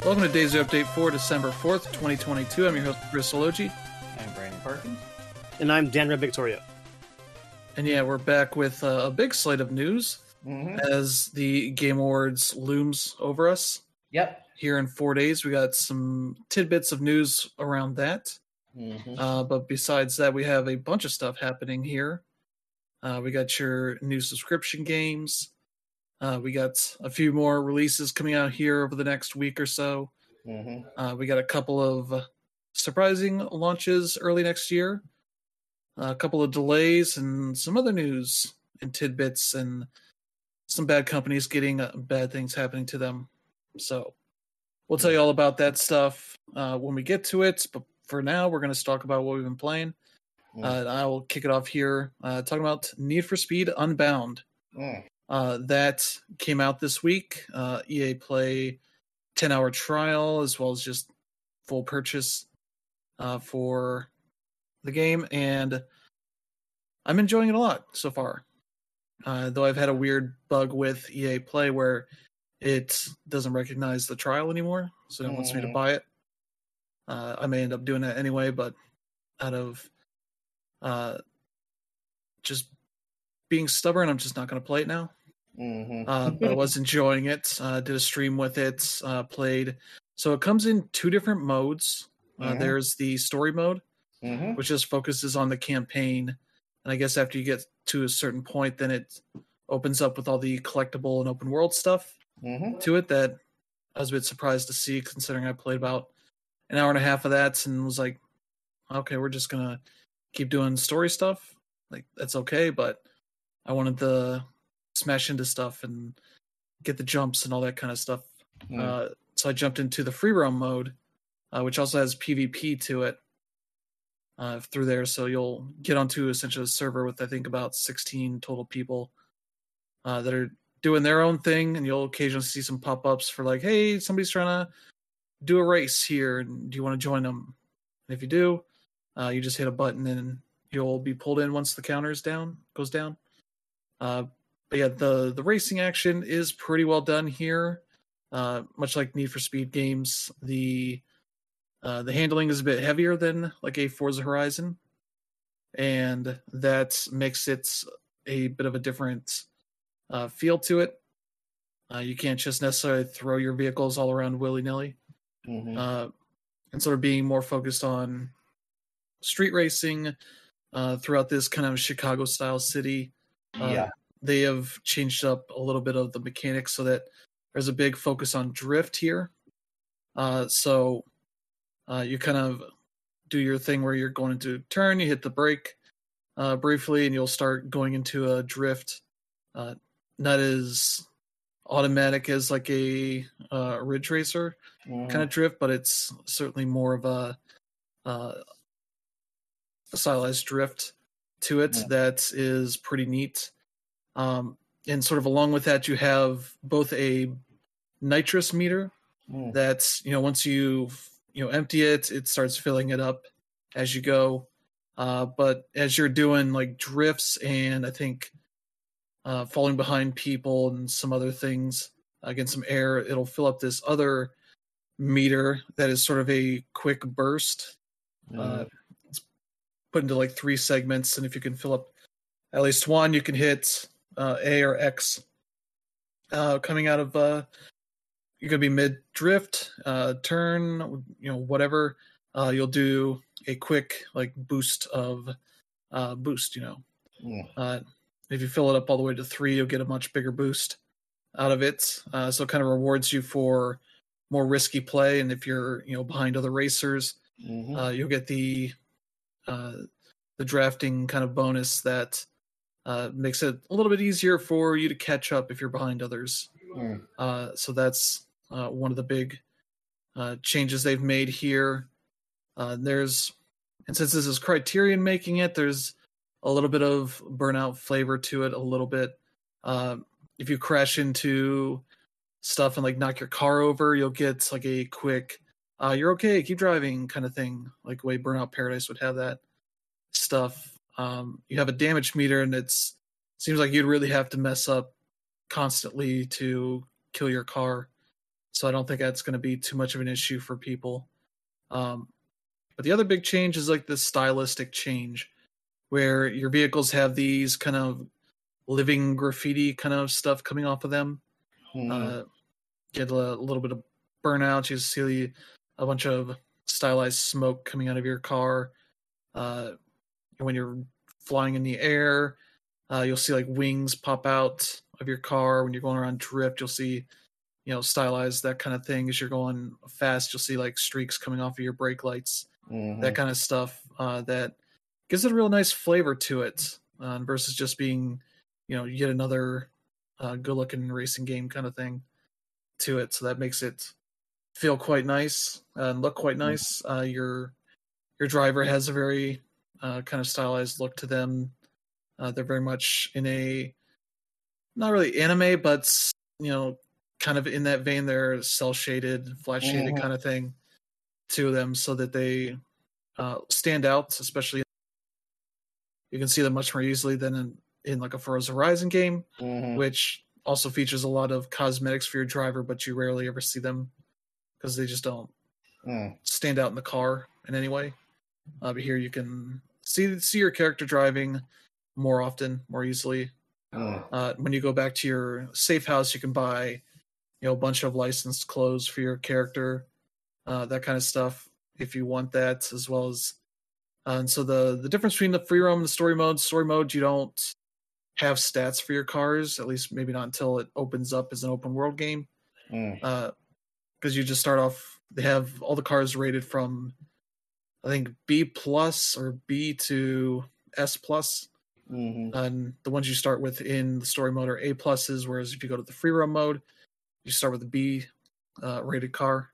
Welcome to Daisy Update for December 4th, 2022. I'm your host, Chris Sologi. I'm Brandon Perkins. And I'm Dan Red Victoria. And yeah, we're back with a big slate of news as the Game Awards looms over us. Yep. Here in 4 days, we got some tidbits of news around that. But besides that, we have a bunch of stuff happening here. We got your new subscription games. We got a few more releases coming out here over the next week or so. We got a couple of surprising launches early next year. A couple of delays and some other news and tidbits and some bad companies getting bad things happening to them. So we'll tell you all about that stuff when we get to it. But for now, we're going to talk about what we've been playing. I will kick it off here talking about Need for Speed Unbound. That came out this week. EA Play 10-hour trial as well as just full purchase for the game, and I'm enjoying it a lot so far. Though I've had a weird bug with EA Play where it doesn't recognize the trial anymore, so it wants me to buy it. I may end up doing that anyway, but out of just being stubborn, I'm just not going to play it now. But I was enjoying it. Did a stream with it. Played. So it comes in two different modes. There's the story mode, which just focuses on the campaign. And I guess after you get to a certain point, then it opens up with all the collectible and open world stuff to it that I was a bit surprised to see, considering I played about an hour and a half of that and was like, okay, we're just going to keep doing story stuff. Like, that's okay, but I wanted to smash into stuff and get the jumps and all that kind of stuff. So I jumped into the free roam mode, which also has PvP to it through there. So you'll get onto essentially a server with, I think, about 16 total people that are doing their own thing. And you'll occasionally see some pop-ups for like, hey, somebody's trying to do a race here. And do you want to join them? And if you do, you just hit a button and you'll be pulled in once the counter goes down. But yeah, the racing action is pretty well done here. Much like Need for Speed games, the handling is a bit heavier than like a Forza Horizon, and that makes it a bit of a different feel to it. You can't just necessarily throw your vehicles all around willy-nilly. And sort of being more focused on street racing throughout this kind of Chicago-style city. They have changed up a little bit of the mechanics so that there's a big focus on drift here. So you kind of do your thing where you're going into turn, you hit the brake briefly, and you'll start going into a drift. Not as automatic as like a Ridge Racer kind of drift, but it's certainly more of a stylized drift to it that is pretty neat. And sort of along with that, you have both a nitrous meter that's, once you empty it, it starts filling it up as you go. But as you're doing like drifts and I think falling behind people and some other things against some air, it'll fill up this other meter that is sort of a quick burst. It's put into like 3 segments, and if you can fill up at least one, you can hit A or X coming out of you're gonna be mid drift, turn, whatever. You'll do a quick like boost. If you fill it up all the way to 3, you'll get a much bigger boost out of it. So it kind of rewards you for more risky play, and if you're behind other racers, you'll get the drafting kind of bonus that makes it a little bit easier for you to catch up if you're behind others. So that's one of the big changes they've made here. And since this is Criterion making it, there's a little bit of Burnout flavor to it, a little bit. If you crash into stuff and like knock your car over, you'll get like a quick, you're okay, keep driving kind of thing, like the way Burnout Paradise would have that stuff. You have a damage meter, and seems like you'd really have to mess up constantly to kill your car. so I don't think that's going to be too much of an issue for people. But the other big change is like the stylistic change, where your vehicles have these kind of living graffiti kind of stuff coming off of them. Get a little bit of burnout. You see a bunch of stylized smoke coming out of your car. When you're flying in the air, you'll see like wings pop out of your car. When you're going around drift, you'll see, stylized that kind of thing. As you're going fast, you'll see like streaks coming off of your brake lights, that kind of stuff. That gives it a real nice flavor to it, versus just being, yet another good-looking racing game kind of thing to it. So that makes it feel quite nice and look quite nice. Your driver has a very kind of stylized look to them. They're very much in a, not really anime, but kind of in that vein. They're cell shaded, flat shaded kind of thing to them, so that they stand out. Especially, you can see them much more easily than in like a Forza Horizon game, which also features a lot of cosmetics for your driver, but you rarely ever see them because they just don't stand out in the car in any way. But here you can see your character driving more often, more easily. When you go back to your safe house, you can buy, a bunch of licensed clothes for your character, that kind of stuff, if you want that, as well as. And so the difference between the free roam and the story mode, you don't have stats for your cars, at least maybe not until it opens up as an open world game. Because you just start off, they have all the cars rated from, I think, B plus or B to S plus. And the ones you start with in the story mode are A pluses, whereas if you go to the free roam mode, you start with a B rated car.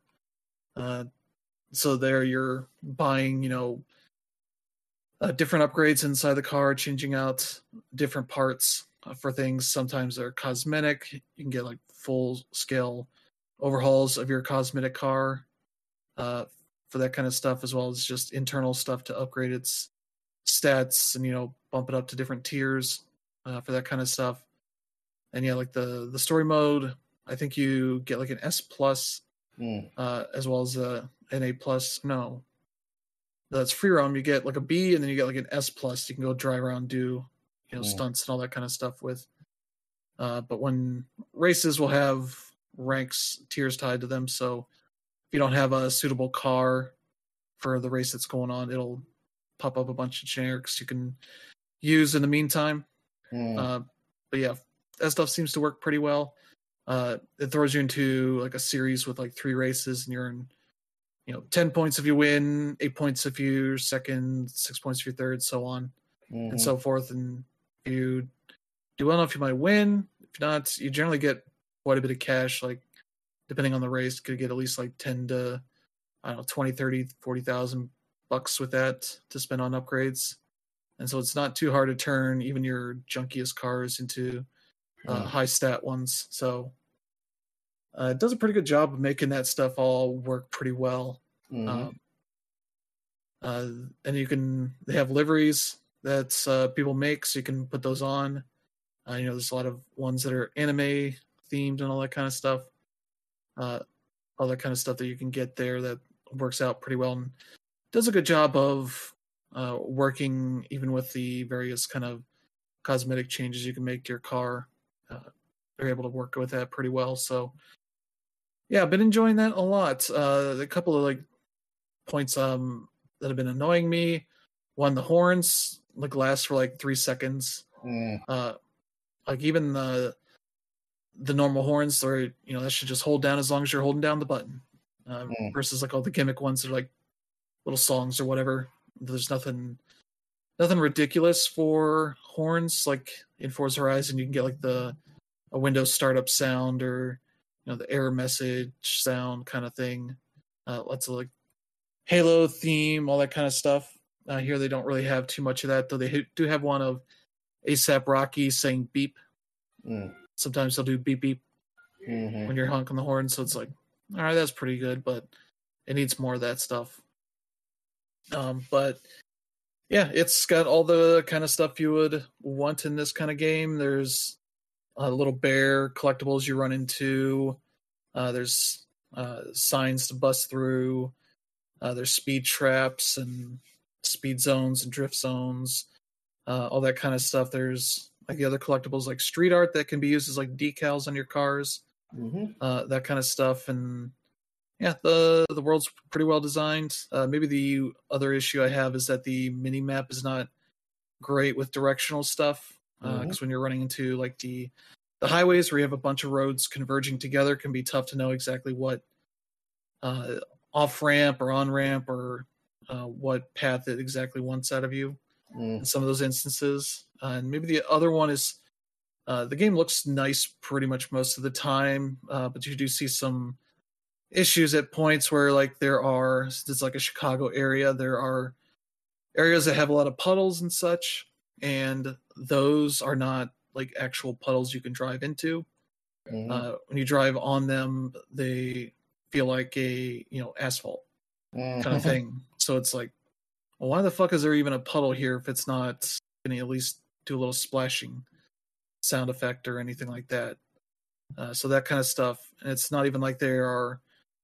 So there you're buying, different upgrades inside the car, changing out different parts for things. Sometimes they're cosmetic. You can get like full scale overhauls of your cosmetic car for that kind of stuff, as well as just internal stuff to upgrade its stats and bump it up to different tiers for that kind of stuff. And yeah, like the story mode, I think you get like an S plus as well as an A plus. No, that's free roam. You get like a B, and then you get like an S plus. You can go drive around, do stunts and all that kind of stuff with. But when races will have ranks, tiers tied to them, so if you don't have a suitable car for the race that's going on, it'll pop up a bunch of generics you can use in the meantime. But yeah, that stuff seems to work pretty well. It throws you into like a series with like 3 races, and you're in 10 points if you win, 8 points if you're second, 6 points if you're third, so on and so forth. And if you do well enough, you might win. If not, you generally get quite a bit of cash. Like, depending on the race, you could get at least like 10 to, 20, 30, 40,000 bucks with that to spend on upgrades. And so it's not too hard to turn even your junkiest cars into high stat ones. So it does a pretty good job of making that stuff all work pretty well. And they have liveries that people make, so you can put those on. There's a lot of ones that are anime themed and all that kind of stuff. All that kind of stuff that you can get there that works out pretty well and does a good job of working even with the various kind of cosmetic changes you can make to your car. They're able to work with that pretty well. So yeah, I've been enjoying that a lot. A couple of like points that have been annoying me. One, the horns like last for like 3 seconds. Like even the normal horns, or that should just hold down as long as you're holding down the button. Versus like all the gimmick ones that are like little songs or whatever. There's nothing ridiculous for horns. Like in Forza Horizon, you can get like a Windows startup sound, or the error message sound kind of thing. Lots of like Halo theme, all that kind of stuff. Here they don't really have too much of that, though they do have one of ASAP Rocky saying beep. Sometimes they'll do beep beep when you're honking the horn, so it's like, all right, that's pretty good, but it needs more of that stuff. But yeah, it's got all the kind of stuff you would want in this kind of game. There's little bear collectibles you run into. There's signs to bust through. There's speed traps and speed zones and drift zones, all that kind of stuff. There's like the other collectibles like street art that can be used as like decals on your cars, that kind of stuff. And yeah, the world's pretty well designed. Maybe the other issue I have is that the mini map is not great with directional stuff, because when you're running into like the highways where you have a bunch of roads converging together, can be tough to know exactly what off ramp or on ramp or what path it exactly wants out of you in some of those instances. And maybe the other one is the game looks nice pretty much most of the time, but you do see some issues at points where like it's like a Chicago area, there are areas that have a lot of puddles and such, and those are not like actual puddles you can drive into. When you drive on them, they feel like a asphalt kind of thing. So it's like, well, why the fuck is there even a puddle here if it's not going to at least do a little splashing sound effect or anything like that? So that kind of stuff. And it's not even like there are,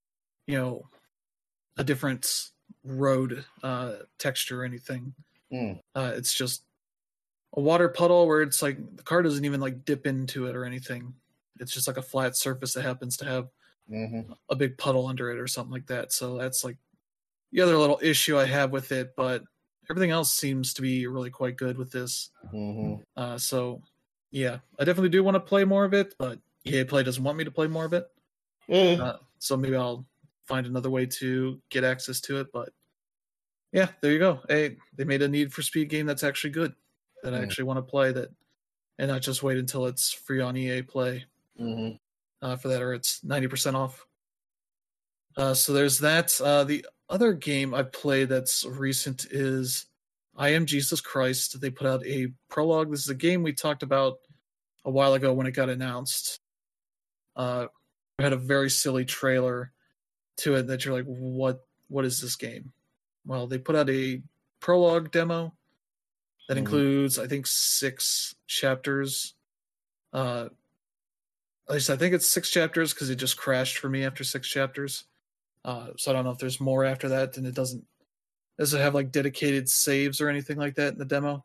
a different road texture or anything. It's just a water puddle where it's like the car doesn't even like dip into it or anything. It's just like a flat surface that happens to have a big puddle under it or something like that. So that's like the other little issue I have with it, but everything else seems to be really quite good with this. So yeah, I definitely do want to play more of it, but EA Play doesn't want me to play more of it. So maybe I'll find another way to get access to it. But yeah, there you go. Hey, they made a Need for Speed game that's actually good, that I actually want to play, that, and not just wait until it's free on EA Play for that, or it's 90% off. So there's that. The other game I played that's recent is I Am Jesus Christ. They put out a prologue. This is a game we talked about a while ago when it got announced. It had a very silly trailer to it that you're like, what is this game? Well, they put out a prologue demo that includes, I think, 6 chapters. At least I think it's 6 chapters because it just crashed for me after 6 chapters. So I don't know if there's more after that, and it doesn't have like dedicated saves or anything like that in the demo.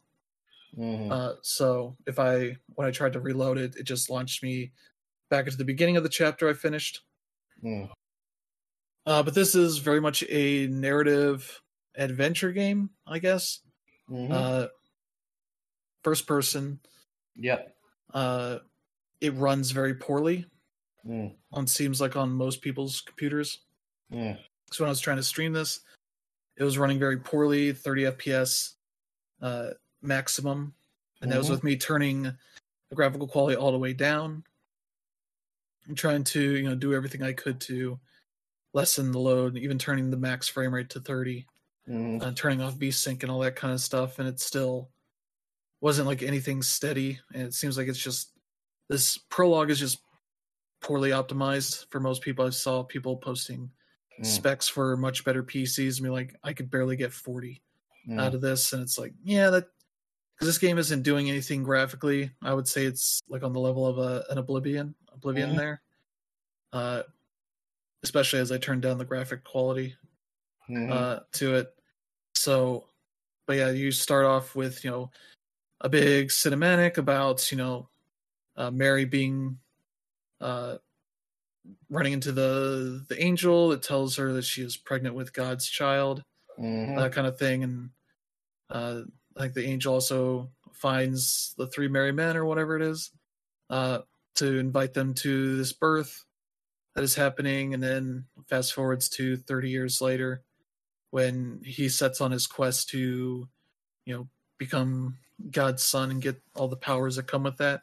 So when I tried to reload it, it just launched me back into the beginning of the chapter I finished. But this is very much a narrative adventure game, I guess. First person. Yep. It runs very poorly. Seems like on most people's computers. So when I was trying to stream this, it was running very poorly, 30 FPS maximum. And that was with me turning the graphical quality all the way down. I'm trying to, do everything I could to lessen the load, even turning the max frame rate to 30, turning off VSync and all that kind of stuff. And it still wasn't like anything steady. And it seems like it's just, this prologue is just poorly optimized for most people. I saw people posting specs for much better PCs. I mean, like, I could barely get 40 out of this. And it's like, yeah, because this game isn't doing anything graphically. I would say it's like on the level of an Oblivion there. Especially as I turned down the graphic quality to it. So, but yeah, you start off with, a big cinematic about, Mary being running into the angel that tells her that she is pregnant with God's child, that kind of thing. And I think the angel also finds the 3 merry men or whatever it is to invite them to this birth that is happening. And then fast forwards to 30 years later when he sets on his quest to, become God's son and get all the powers that come with that.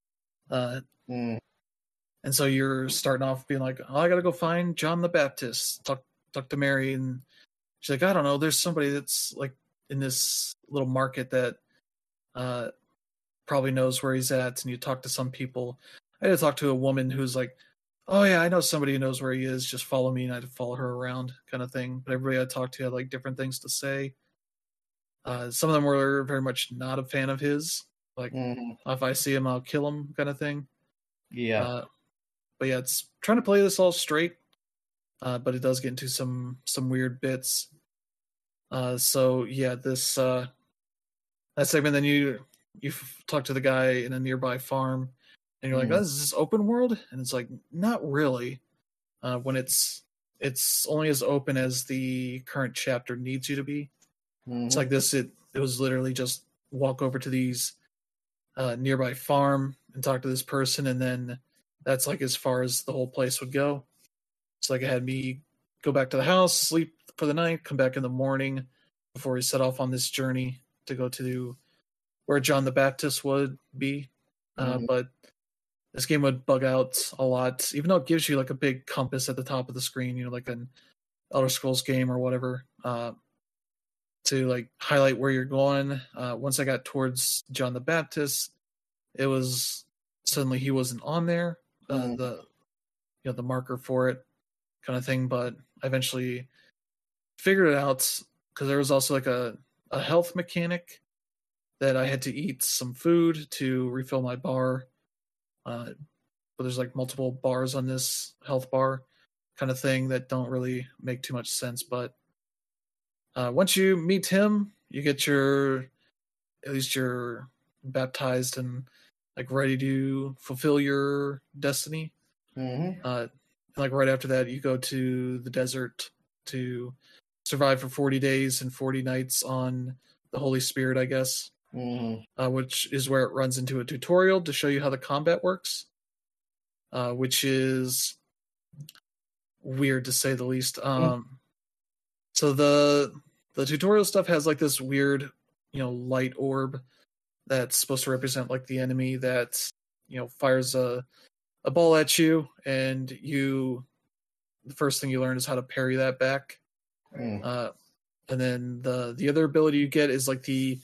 And so you're starting off being like, oh, I got to go find John the Baptist, talk to Mary. And she's like, I don't know. There's somebody that's like in this little market that probably knows where he's at. And you talk to some people. I had to talk to a woman who's like, oh yeah, I know somebody who knows where he is. Just follow me. And I had to follow her around kind of thing. But everybody I talked to had like different things to say. Some of them were very much not a fan of his. Like, if I see him, I'll kill him kind of thing. Yeah. But yeah, it's trying to play this all straight. but it does get into some weird bits. So yeah, this that segment. Then you talk to the guy in a nearby farm, and you're like, "Oh, is this open world?" And it's like, not really. When it's only as open as the current chapter needs you to be. It's like this. It was literally just walk over to these nearby farm and talk to this person, and then that's like as far as the whole place would go. It's like it had me go back to the house, sleep for the night, come back in the morning before we set off on this journey to go to where John the Baptist would be. But this game would bug out a lot, even though it gives you like a big compass at the top of the screen, you know, like an Elder Scrolls game or whatever, to like highlight where you're going. Once I got towards John the Baptist, it was suddenly he wasn't on there, the marker for it kind of thing. But I eventually figured it out because there was also like a health mechanic that I had to eat some food to refill my bar. But there's like multiple bars on this health bar kind of thing that don't really make too much sense. But once you meet him, you get you're baptized and like ready to fulfill your destiny. Like right after that, you go to the desert to survive for 40 days and 40 nights on the Holy Spirit, I guess. Which is where it runs into a tutorial to show you how the combat works, which is weird to say the least. So the tutorial stuff has like this weird, light orb that's supposed to represent like the enemy that, fires a ball at you, and the first thing you learn is how to parry that back. And then the other ability you get is like the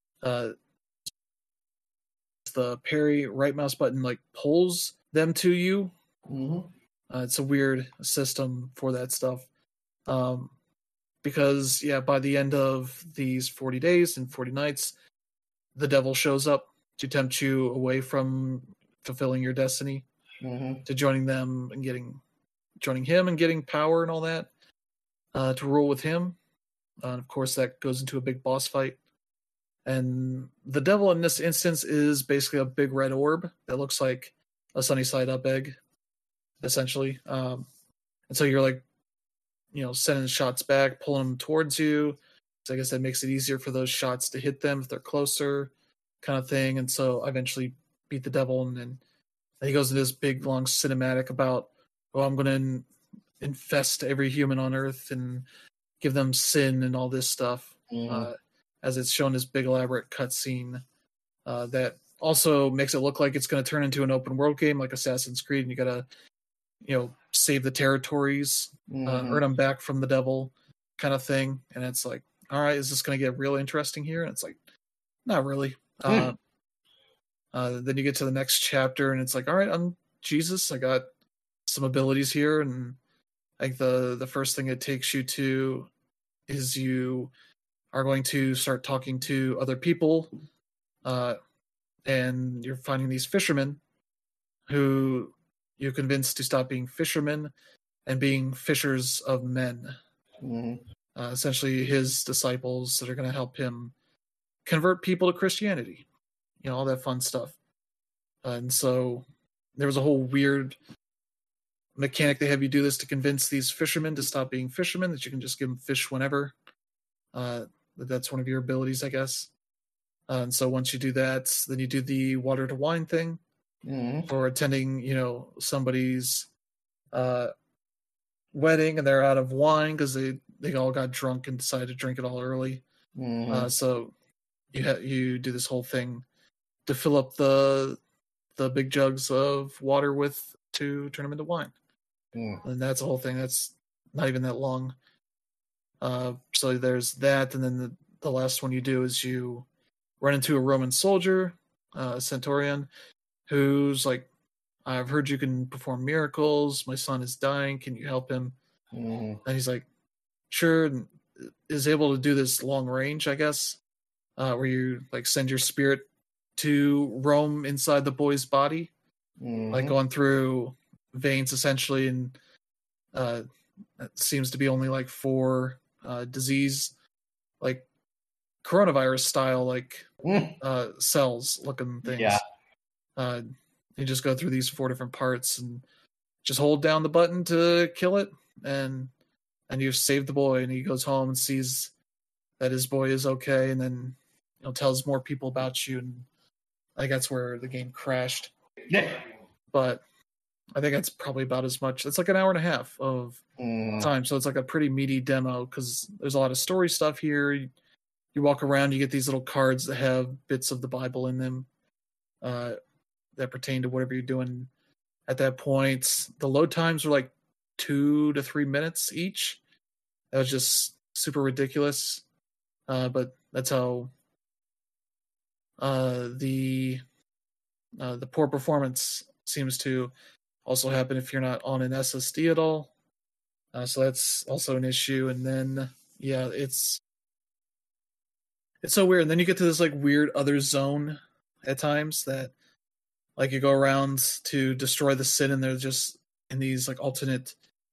parry right mouse button like pulls them to you. It's a weird system for that stuff. Because by the end of these 40 days and 40 nights, the devil shows up to tempt you away from fulfilling your destiny, to joining them and joining him and getting power and all that, to rule with him. Of course, that goes into a big boss fight. And the devil in this instance is basically a big red orb that looks like a sunny side up egg, essentially. And so you're like, sending shots back, pulling them towards you. So I guess that makes it easier for those shots to hit them if they're closer, kind of thing. And so I eventually beat the devil, and then he goes into this big long cinematic about, I'm going to infest every human on Earth and give them sin and all this stuff. As it's shown this big elaborate cutscene that also makes it look like it's going to turn into an open world game like Assassin's Creed, and you got to, save the territories, earn them back from the devil, kind of thing. And it's like, all right, is this going to get real interesting here? And it's like, not really. Then you get to the next chapter, and it's like, all right, I'm Jesus. I got some abilities here, and I think the first thing it takes you to is you are going to start talking to other people, and you're finding these fishermen who you convince to stop being fishermen and being fishers of men. Essentially his disciples that are going to help him convert people to Christianity, all that fun stuff. And so there was a whole weird mechanic. They have you do this to convince these fishermen to stop being fishermen, that you can just give them fish whenever. That's one of your abilities, I guess. And so once you do that, then you do the water to wine thing for attending, somebody's wedding, and they're out of wine because they all got drunk and decided to drink it all early. So you do this whole thing to fill up the big jugs of water to turn them into wine. And that's the whole thing. That's not even that long. So there's that, and then the last one you do is you run into a Roman soldier, a centurion, who's like, I've heard you can perform miracles. My son is dying. Can you help him? And he's like, sure. And is able to do this long range, I guess, where you like send your spirit to roam inside the boy's body, like going through veins essentially, and that seems to be only like for disease, like coronavirus style, like cells looking things. Yeah. You just go through these 4 different parts and just hold down the button to kill it, and you've saved the boy, and he goes home and sees that his boy is okay, and then tells more people about you, and I think that's where the game crashed. Yeah. But I think that's probably about as much. It's like an hour and a half of time, so it's like a pretty meaty demo because there's a lot of story stuff here. You walk around, you get these little cards that have bits of the Bible in them that pertain to whatever you're doing at that point. The load times were like 2 to 3 minutes each. That was just super ridiculous. But that's how the poor performance seems to also happen if you're not on an SSD at all. So that's also an issue. And then, yeah, it's so weird. And then you get to this like weird other zone at times that like you go around to destroy the sin, and they're just in these like alternate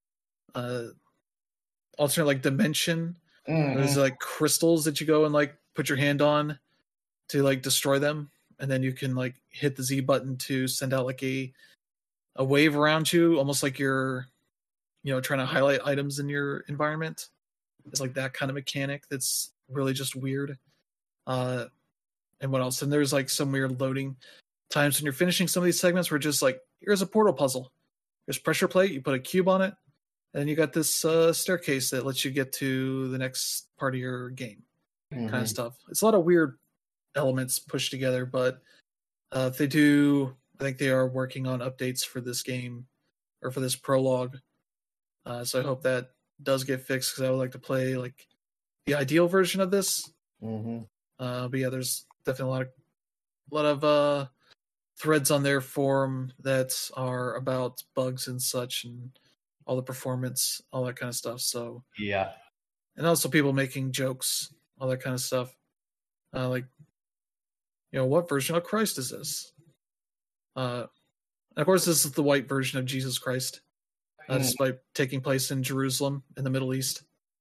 like dimension. There's like crystals that you go and like put your hand on to like destroy them, and then you can like hit the Z button to send out like a wave around you, almost like you're trying to highlight items in your environment. It's like that kind of mechanic that's really just weird. And what else? And there's like some weird loading times when you're finishing some of these segments where just like, here's a portal puzzle. There's pressure plate, you put a cube on it, and then you got this staircase that lets you get to the next part of your game. Kind of stuff. It's a lot of weird elements pushed together, but if they do, I think they are working on updates for this game or for this prologue. So I hope that does get fixed because I would like to play like the ideal version of this. But yeah, there's definitely a lot of threads on their forum that are about bugs and such, and all the performance, all that kind of stuff. So yeah, and also people making jokes, all that kind of stuff. Like, what version of Christ is this? And of course, this is the white version of Jesus Christ, despite taking place in Jerusalem in the Middle East.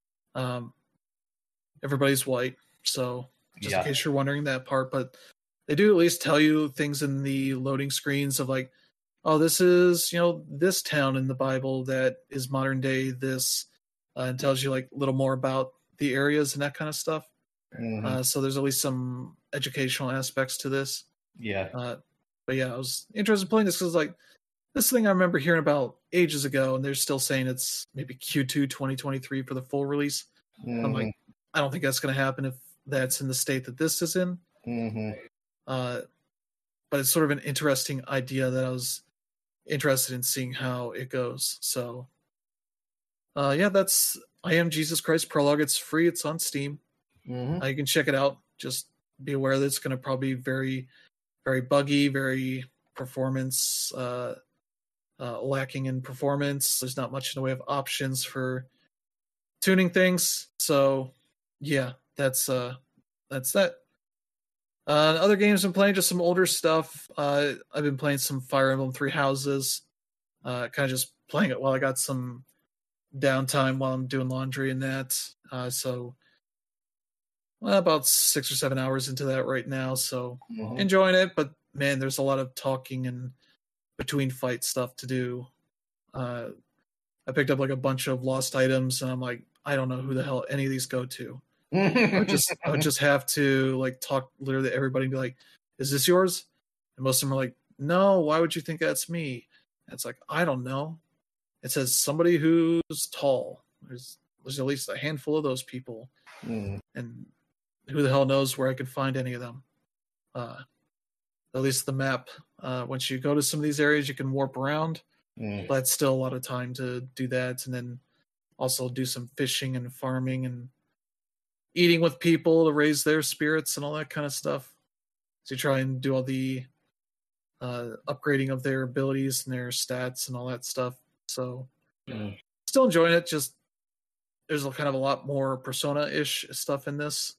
Everybody's white, so just in case you're wondering that part, but they do at least tell you things in the loading screens of like, oh, this is, this town in the Bible that is modern day this, and tells you like a little more about the areas and that kind of stuff. So there's at least some educational aspects to this. Yeah. But yeah, I was interested in playing this because like this thing I remember hearing about ages ago, and they're still saying it's maybe Q2 2023 for the full release. I'm like, I don't think that's going to happen if that's in the state that this is in. But it's sort of an interesting idea that I was interested in seeing how it goes. So, yeah, that's I Am Jesus Christ Prologue. It's free. It's on Steam. You can check it out. Just be aware that it's going to probably be very, very buggy, very performance lacking in performance. There's not much in the way of options for tuning things. So, yeah, that's that. Other games I'm playing, just some older stuff. I've been playing some Fire Emblem Three Houses. Kind of just playing it while I got some downtime while I'm doing laundry and that. So about 6 or 7 hours into that right now. So enjoying it, but man, there's a lot of talking and between fight stuff to do. I picked up like a bunch of lost items, and I'm like, I don't know who the hell any of these go to. I would just have to like talk literally to everybody and be like, is this yours? And most of them are like, no, why would you think that's me? And it's like, I don't know. It says somebody who's tall. There's at least a handful of those people. And who the hell knows where I could find any of them. At least the map. Once you go to some of these areas, you can warp around. But it's still a lot of time to do that. And then also do some fishing and farming and eating with people to raise their spirits and all that kind of stuff. So you try and do all the upgrading of their abilities and their stats and all that stuff. So still enjoying it. Just there's kind of a lot more Persona-ish stuff in this.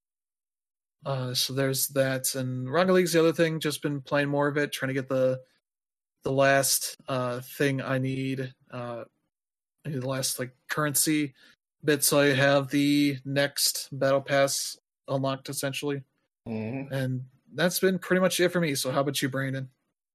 So there's that. And Rocket League's the other thing. Just been playing more of it, trying to get the last thing I need the last like currency bit, so I have the next battle pass unlocked essentially, and that's been pretty much it for me. So how about you, Brandon?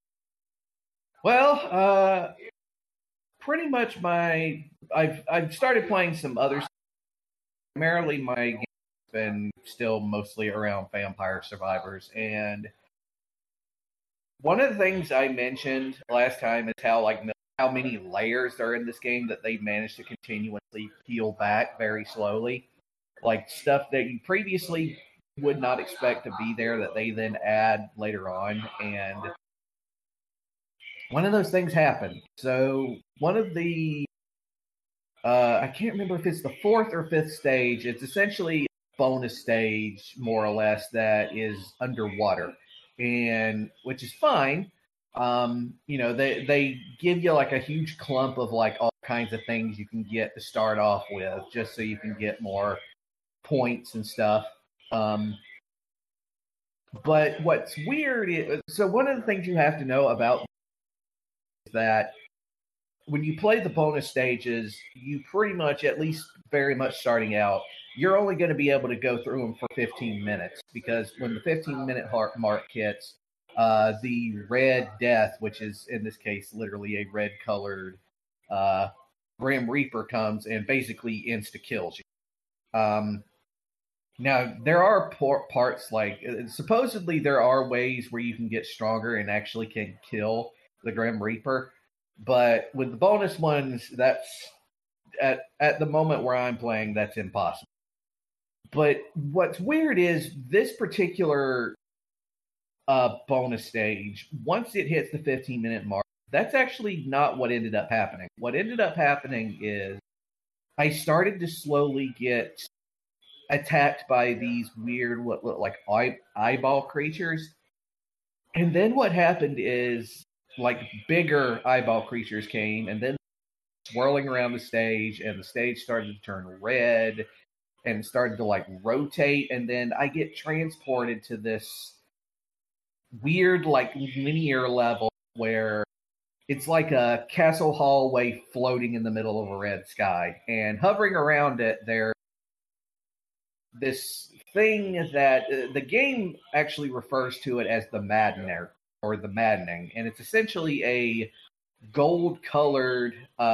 Well, pretty much I've started playing some others. Primarily, my game has been still mostly around Vampire Survivors, and one of the things I mentioned last time is how many layers are in this game that they managed to continuously peel back very slowly, like stuff that you previously would not expect to be there that they then add later on, and one of those things happened. So one of the I can't remember if it's the fourth or fifth stage. It's essentially a bonus stage, more or less, that is underwater, and which is fine. They give you like a huge clump of like all kinds of things you can get to start off with, just so you can get more points and stuff. But what's weird is, so one of the things you have to know about is that when you play the bonus stages, you pretty much, at least very much starting out, you're only going to be able to go through them for 15 minutes, because when the 15-minute mark hits, the Red Death, which is in this case literally a red-colored Grim Reaper, comes and basically insta-kills you. Now, there are parts like, supposedly there are ways where you can get stronger and actually can kill the Grim Reaper. But with the bonus ones, that's at the moment where I'm playing, that's impossible. But what's weird is this particular bonus stage, once it hits the 15-minute mark, that's actually not what ended up happening. What ended up happening is I started to slowly get attacked by these weird, what look like eyeball creatures. And then what happened is, like, bigger eyeball creatures came, and then swirling around the stage, and the stage started to turn red and started to like rotate, and then I get transported to this weird like linear level where it's like a castle hallway floating in the middle of a red sky, and hovering around it there's this thing that the game actually refers to it as the Maddener, or the Maddening, and it's essentially a gold-colored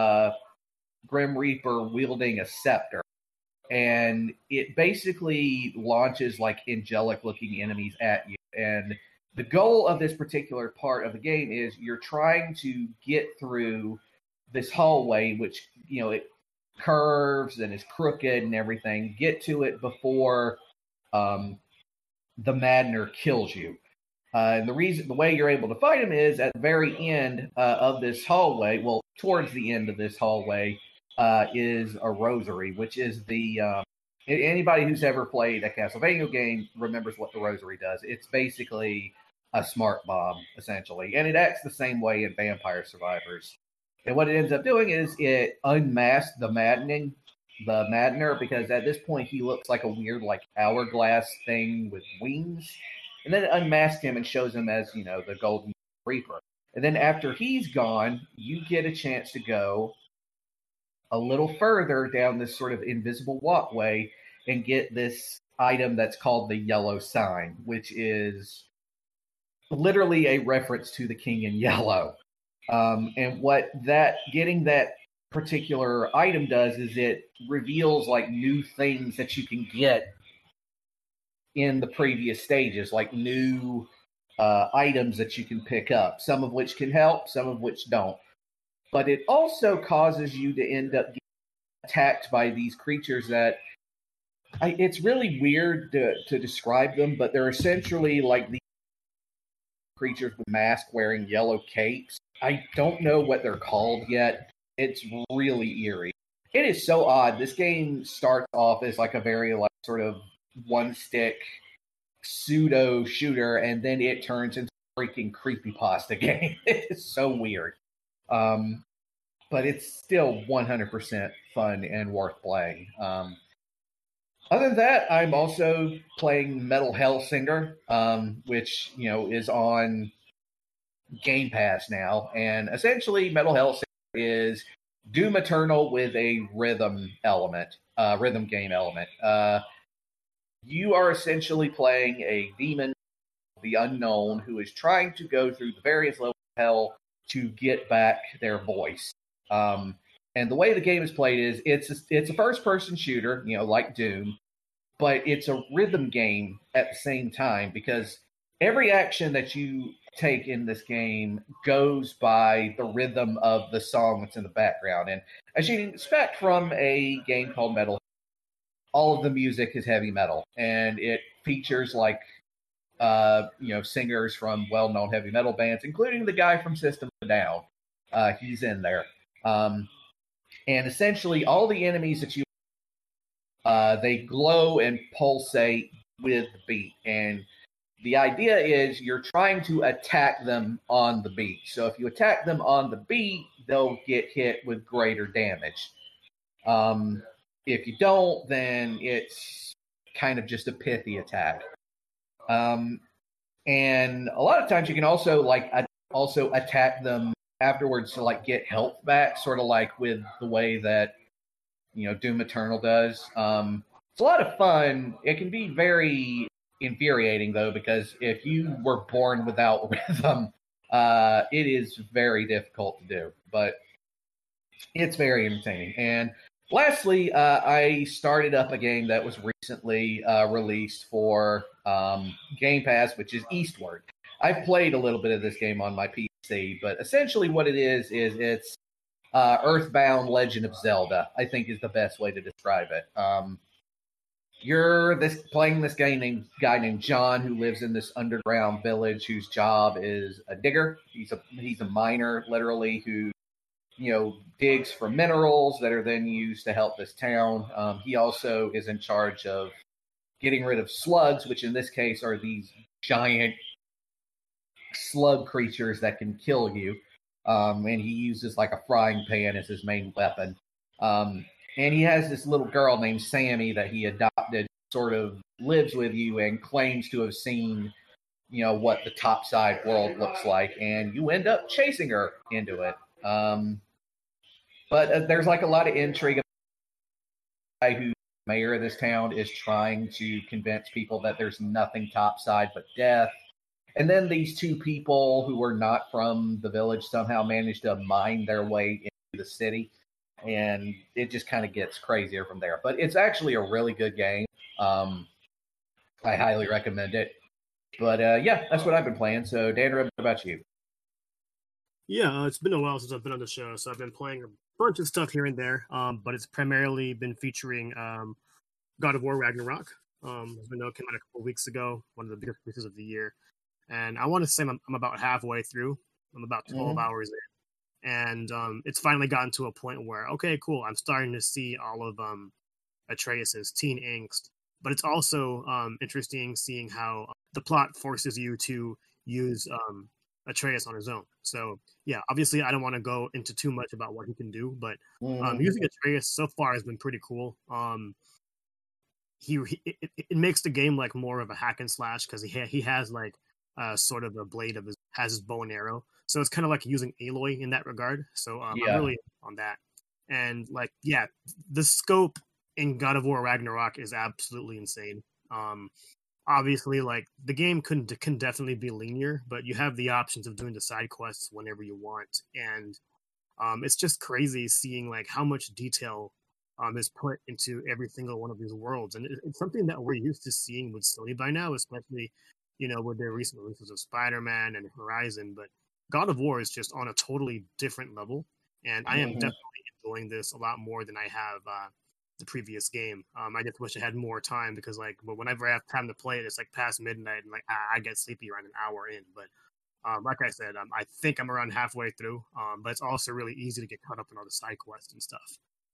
Grim Reaper wielding a scepter, and it basically launches like angelic-looking enemies at you. And the goal of this particular part of the game is you're trying to get through this hallway, which, you know, it curves and is crooked and everything. Get to it before the Maddener kills you. And the way you're able to fight him is at the very end of this hallway. Well, towards the end of this hallway is a rosary, which is the anybody who's ever played a Castlevania game remembers what the rosary does. It's basically a smart bomb, essentially, and it acts the same way in Vampire Survivors. And what it ends up doing is it unmasks the Maddener, because at this point he looks like a weird like hourglass thing with wings. And then it unmasks him and shows him as, you know, the Golden Reaper. And then after he's gone, you get a chance to go a little further down this sort of invisible walkway and get this item that's called the Yellow Sign, which is literally a reference to the King in Yellow. And what getting that particular item does is it reveals like new things that you can get in the previous stages, like new items that you can pick up, some of which can help, some of which don't. But it also causes you to end up getting attacked by these creatures that it's really weird to describe them, but they're essentially like these creatures with masks wearing yellow capes. I don't know what they're called yet. It's really eerie. It is so odd. This game starts off as like a very like sort of one-stick pseudo shooter, and then it turns into a freaking creepypasta game. It's so weird. But it's still 100% fun and worth playing. Other than that, I'm also playing Metal Hellsinger, which, you know, is on Game Pass now. And essentially, Metal Hellsinger is Doom Eternal with a rhythm element, rhythm game element. You are essentially playing a demon, the unknown, who is trying to go through the various levels of hell to get back their voice. And the way the game is played is it's a first-person shooter, like Doom, but it's a rhythm game at the same time because every action that you take in this game goes by the rhythm of the song that's in the background. And as you can expect from a game called Metal, all of the music is heavy metal, and it features singers from well-known heavy metal bands, including the guy from System of a Down. He's in there. And essentially all the enemies that you they glow and pulsate with the beat. And the idea is you're trying to attack them on the beat. So if you attack them on the beat, they'll get hit with greater damage. If you don't, then it's kind of just a pithy attack. And a lot of times you can also attack them afterwards to get health back, sort of like with the way that Doom Eternal does. It's a lot of fun. It can be very infuriating though, because if you were born without rhythm, it is very difficult to do. But it's very entertaining. And lastly, I started up a game that was recently released for Game Pass, which is Eastward. I've played a little bit of this game on my PC, but essentially what it is it's Earthbound Legend of Zelda, I think is the best way to describe it. You're playing this guy named John, who lives in this underground village whose job is a digger. He's a miner, literally, who digs for minerals that are then used to help this town. He also is in charge of getting rid of slugs, which in this case are these giant slug creatures that can kill you. And he uses a frying pan as his main weapon. And he has this little girl named Sammy that he adopted, sort of lives with you and claims to have seen, what the topside world looks like. And you end up chasing her into it. But there's a lot of intrigue. The guy who's mayor of this town is trying to convince people that there's nothing topside but death. And then these two people who were not from the village somehow managed to mine their way into the city. And it just kind of gets crazier from there. But it's actually a really good game. I highly recommend it. But yeah, that's what I've been playing. So, Dandra, what about you? Yeah, it's been a while since I've been on the show, so I've been playing a bunch of stuff here and there. But it's primarily been featuring God of War Ragnarok. As we know, it came out a couple of weeks ago, one of the biggest releases of the year. And I want to say I'm about halfway through. I'm about 12 hours in. And it's finally gotten to a point where, okay, cool, I'm starting to see all of Atreus's teen angst. But it's also interesting seeing how the plot forces you to use Atreus on his own. So, yeah, obviously I don't want to go into too much about what he can do, but using Atreus so far has been pretty cool. It makes the game more of a hack and slash because he has sort of a blade has his bow and arrow. So it's kind of like using Aloy in that regard. So I'm really on that. And the scope in God of War Ragnarok is absolutely insane. Obviously, the game can definitely be linear, but you have the options of doing the side quests whenever you want. And it's just crazy seeing how much detail is put into every single one of these worlds. And it's something that we're used to seeing with Sony by now, especially, with their recent releases of Spider-Man and Horizon. But God of War is just on a totally different level, and I am definitely enjoying this a lot more than I have the previous game. I just wish I had more time because, whenever I have time to play it, it's past midnight, and I get sleepy around an hour in. But like I said, I think I'm around halfway through. But it's also really easy to get caught up in all the side quests and stuff.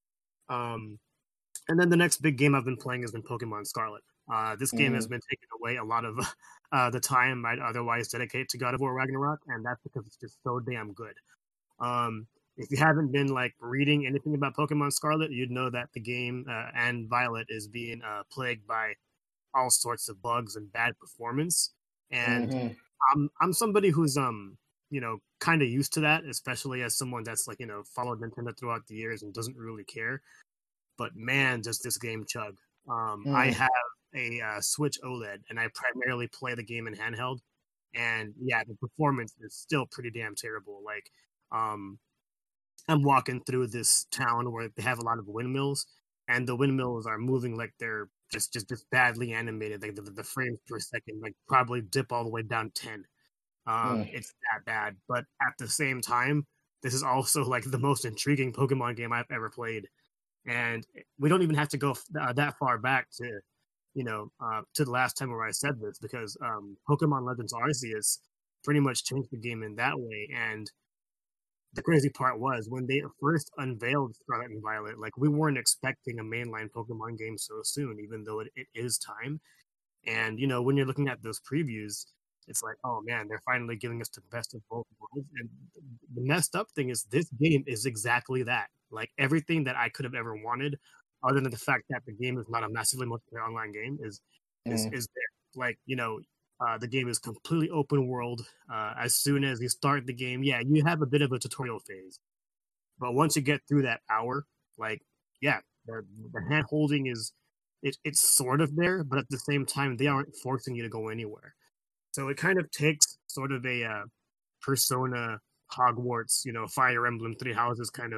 And then the next big game I've been playing has been Pokemon Scarlet. This game has been taking away a lot of the time I'd otherwise dedicate to God of War Ragnarok, and that's because it's just so damn good. If you haven't been reading anything about Pokemon Scarlet, you'd know that the game and Violet is being plagued by all sorts of bugs and bad performance. And I'm somebody who's kind of used to that, especially as someone that's like, followed Nintendo throughout the years and doesn't really care. But man, does this game chug. I have a Switch OLED, and I primarily play the game in handheld. And yeah, the performance is still pretty damn terrible. Like, I'm walking through this town where they have a lot of windmills, and the windmills are moving like they're just badly animated. Like the frames per second, like probably dip all the way down 10. It's that bad. But at the same time, this is also like the most intriguing Pokemon game I've ever played. And we don't even have to go that far back to, to the last time where I said this, because Pokemon Legends Arceus pretty much changed the game in that way. And the crazy part was when they first unveiled Scarlet and Violet, like we weren't expecting a mainline Pokemon game so soon, even though it is time. And, when you're looking at those previews, it's like, oh man, they're finally giving us the best of both worlds. And the messed up thing is this game is exactly that. Like everything that I could have ever wanted, other than the fact that the game is not a massively multiplayer online game, is there. Like, the game is completely open world. As soon as you start the game, yeah, you have a bit of a tutorial phase. But once you get through that hour, like, yeah, the hand holding is it's sort of there, but at the same time, they aren't forcing you to go anywhere. So it kind of takes sort of a Persona, Hogwarts, Fire Emblem, Three Houses kind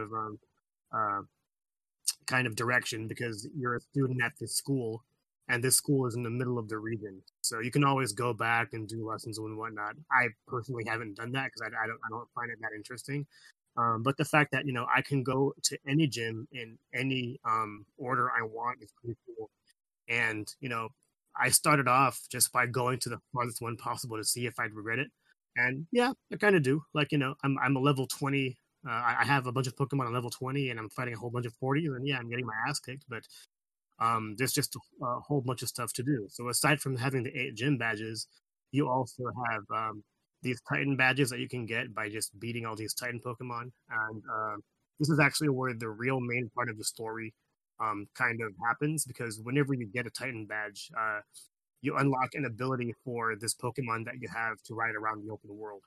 of direction, because you're a student at this school, and this school is in the middle of the region. So you can always go back and do lessons and whatnot. I personally haven't done that because I don't find it that interesting. But the fact that, I can go to any gym in any order I want is pretty cool. And, I started off just by going to the farthest one possible to see if I'd regret it. And yeah, I kind of do. Like, I'm a level 20. I have a bunch of Pokemon on level 20, and I'm fighting a whole bunch of 40s, and yeah, I'm getting my ass kicked. But there's just a whole bunch of stuff to do. So aside from having the 8 gym badges, you also have these Titan badges that you can get by just beating all these Titan Pokemon. And this is actually where the real main part of the story kind of happens, because whenever you get a Titan badge, you unlock an ability for this Pokemon that you have to ride around the open world.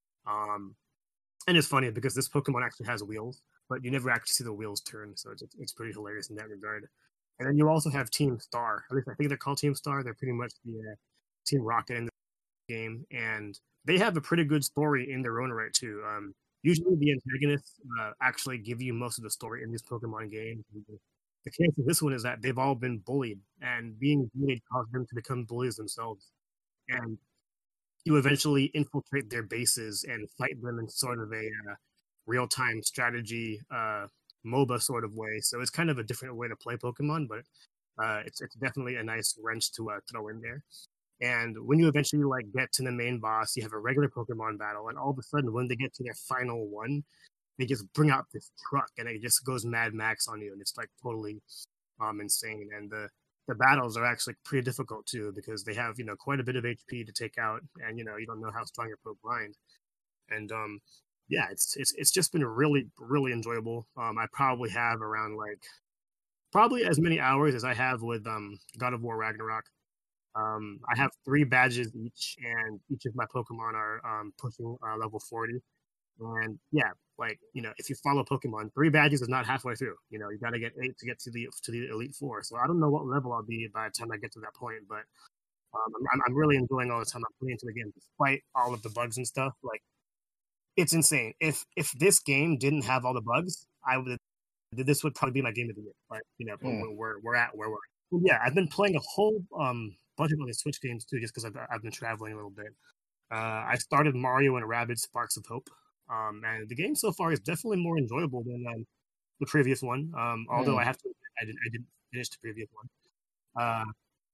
And it's funny because this Pokemon actually has wheels, but you never actually see the wheels turn, so it's pretty hilarious in that regard. And then you also have Team Star. At least I think they're called Team Star. They're pretty much the Team Rocket in the game, and they have a pretty good story in their own right too. Usually the antagonists actually give you most of the story in these Pokemon games. The case of this one is that they've all been bullied, and being bullied caused them to become bullies themselves. And you eventually infiltrate their bases and fight them in sort of a real-time strategy MOBA sort of way. So it's kind of a different way to play Pokemon, but it's definitely a nice wrench to throw in there. And when you eventually get to the main boss, you have a regular Pokemon battle, and all of a sudden, when they get to their final one, they just bring out this truck, and it just goes Mad Max on you, and it's totally insane. And the battles are actually pretty difficult too, because they have quite a bit of HP to take out, and you don't know how strong your blind. And yeah, it's just been really, really enjoyable. I probably have around probably as many hours as I have with God of War Ragnarok. I have 3 badges each, and each of my Pokemon are pushing level 40. And yeah, if you follow Pokemon, 3 badges is not halfway through. You got to get 8 to get to the Elite Four. So I don't know what level I'll be by the time I get to that point, but I'm really enjoying all the time I'm playing into the game, despite all of the bugs and stuff. It's insane. If this game didn't have all the bugs, this would probably be my game of the year. But we're at where we're at. Yeah, I've been playing a whole bunch of other Switch games too, just because I've been traveling a little bit. I started Mario and Rabbids Sparks of Hope. And the game so far is definitely more enjoyable than the previous one. Although I have to admit, I didn't finish the previous one.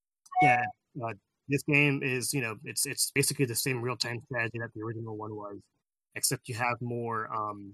This game is, it's basically the same real-time strategy that the original one was, except you have more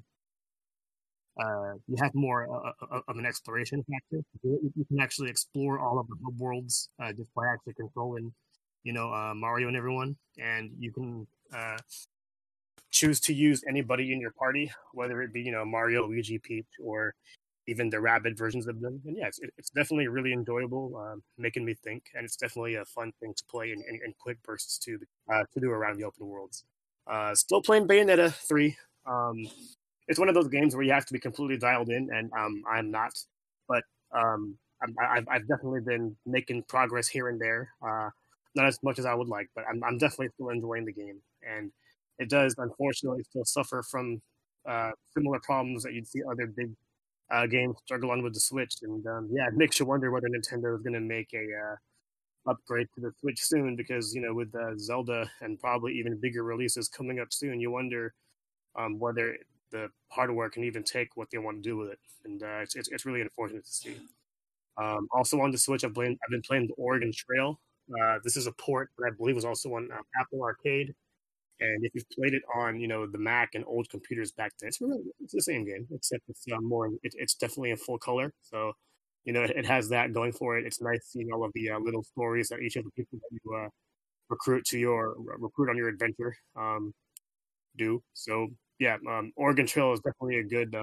of an exploration factor. You can actually explore all of the hub worlds just by actually controlling, Mario and everyone, and you can choose to use anybody in your party, whether it be Mario, Luigi, Peach, or even the Rabbid versions of them. And yeah, it's definitely really enjoyable, making me think, and it's definitely a fun thing to play in quick bursts too, to do around the open worlds. Still playing Bayonetta 3. It's one of those games where you have to be completely dialed in, and I'm not. But I've definitely been making progress here and there. Not as much as I would like, but I'm definitely still enjoying the game. And it does, unfortunately, still suffer from similar problems that you'd see other big games struggle on with the Switch. And it makes you wonder whether Nintendo is going to make a upgrade to the Switch soon, because with Zelda and probably even bigger releases coming up soon, you wonder whether the hardware can even take what they want to do with it, and it's really unfortunate to see. Also on the Switch, I've been playing the Oregon Trail. This is a port, but I believe was also on Apple Arcade. And if you've played it on the Mac and old computers back then, it's the same game, except it's more. It's definitely in full color. So it has that going for it. It's nice seeing all of the little stories that each of the people that you recruit on your adventure do. So yeah, Oregon Trail is definitely a good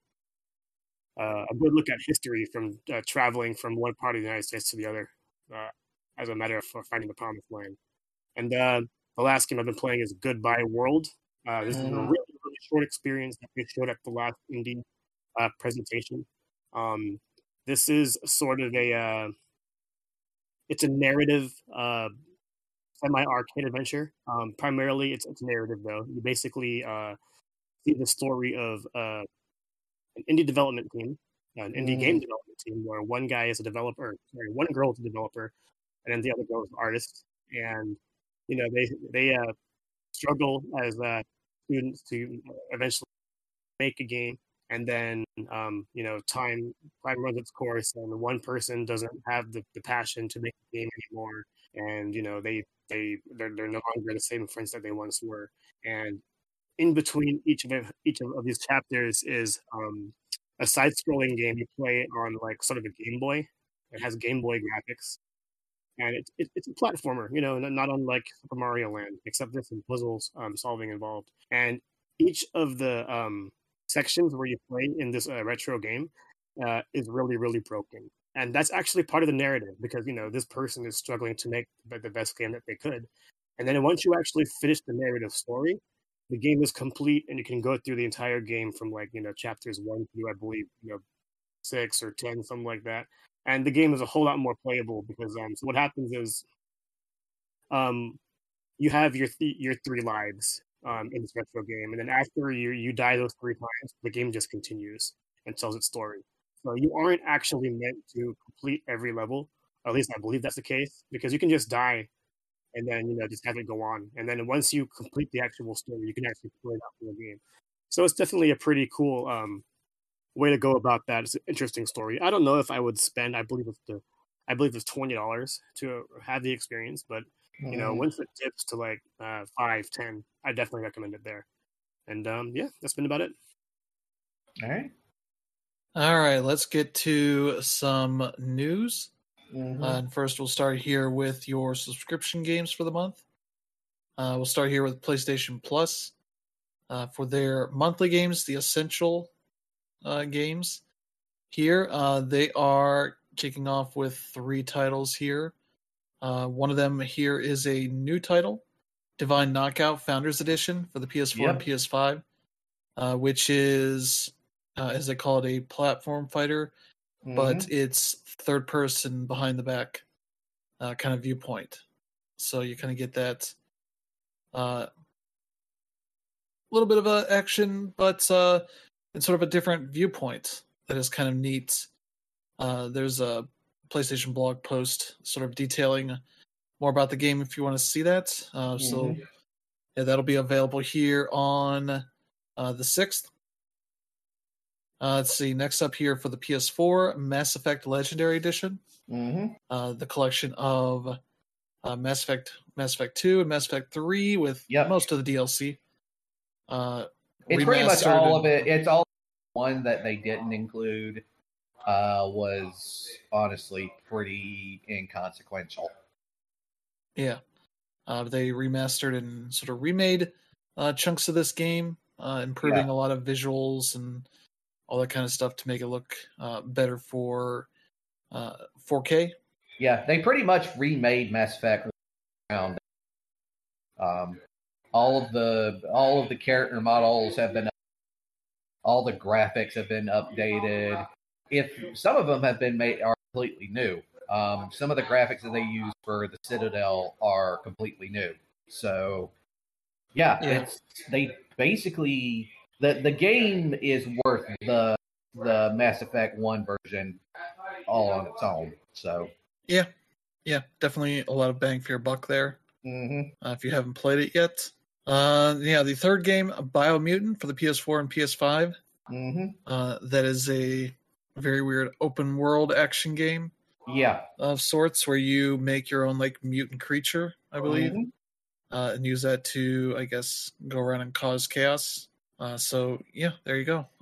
look at history from traveling from one part of the United States to the other as a matter of finding the promised land. And the last game I've been playing is Goodbye World. This is a really, really short experience that they showed at the last indie presentation. This is sort of it's a narrative semi-arcade adventure. Primarily, it's narrative, though. You basically see the story of an indie development team, an indie game development team, where one guy is a developer, one girl is a developer, and then the other girl is an artist. And they struggle as students to eventually make a game, and then time runs its course, and one person doesn't have the passion to make a game anymore, and they're no longer the same friends that they once were. And in between each of these chapters is a side-scrolling game you play on like sort of a Game Boy. It has Game Boy graphics, and it's a platformer, not unlike Super Mario Land, except there's some puzzles solving involved. And each of the sections where you play in this retro game is really, really broken. And that's actually part of the narrative, because this person is struggling to make the best game that they could. And then once you actually finish the narrative story, the game is complete, and you can go through the entire game from chapters 1 through, I believe, 6 or 10, something like that. And the game is a whole lot more playable, because so what happens is you have your 3 lives in this retro game, and then after you die those 3 times, the game just continues and tells its story. So you aren't actually meant to complete every level, or at least I believe that's the case, because you can just die and then just have it go on. And then once you complete the actual story, you can actually play it out for the game. So it's definitely a pretty cool way to go about that. It's an interesting story. I don't know if I would spend. I believe it's $20 to have the experience, but once it dips to like $5, $10, I definitely recommend it there. And that's been about it. All right. Let's get to some news. And first, we'll start here with your subscription games for the month. We'll start here with PlayStation Plus. For their monthly games, the Essential games here, they are kicking off with 3 titles here. One of them here is a new title, Divine Knockout Founders Edition for the PS4 and PS5, which is, as they call it, a platform fighter, but it's third person behind the back kind of viewpoint. So you kind of get that little bit of a action, but in sort of a different viewpoint that is kind of neat. There's a PlayStation blog post sort of detailing more about the game if you want to see that. So that'll be available here on the 6th. Let's see. Next up here for the PS4, Mass Effect Legendary Edition. The collection of Mass Effect 2 and Mass Effect 3 with most of the DLC. It's pretty much all of it. It's all one that they didn't include was honestly pretty inconsequential. Yeah. They remastered and sort of remade chunks of this game, improving a lot of visuals and all that kind of stuff to make it look better for 4K. Yeah, they pretty much remade Mass Effect around all of the character models have been, all the graphics have been updated. If some of them have been made are completely new. Some of the graphics that they use for the Citadel are completely new. So yeah. They basically the game is worth the Mass Effect 1 version all on its own. So yeah, definitely a lot of bang for your buck there. If you haven't played it yet. The third game, Biomutant for the PS4 and PS5. That is a very weird open world action game. Yeah. Of sorts, where you make your own like mutant creature, I believe, and use that to, I guess, go around and cause chaos. So yeah, there you go.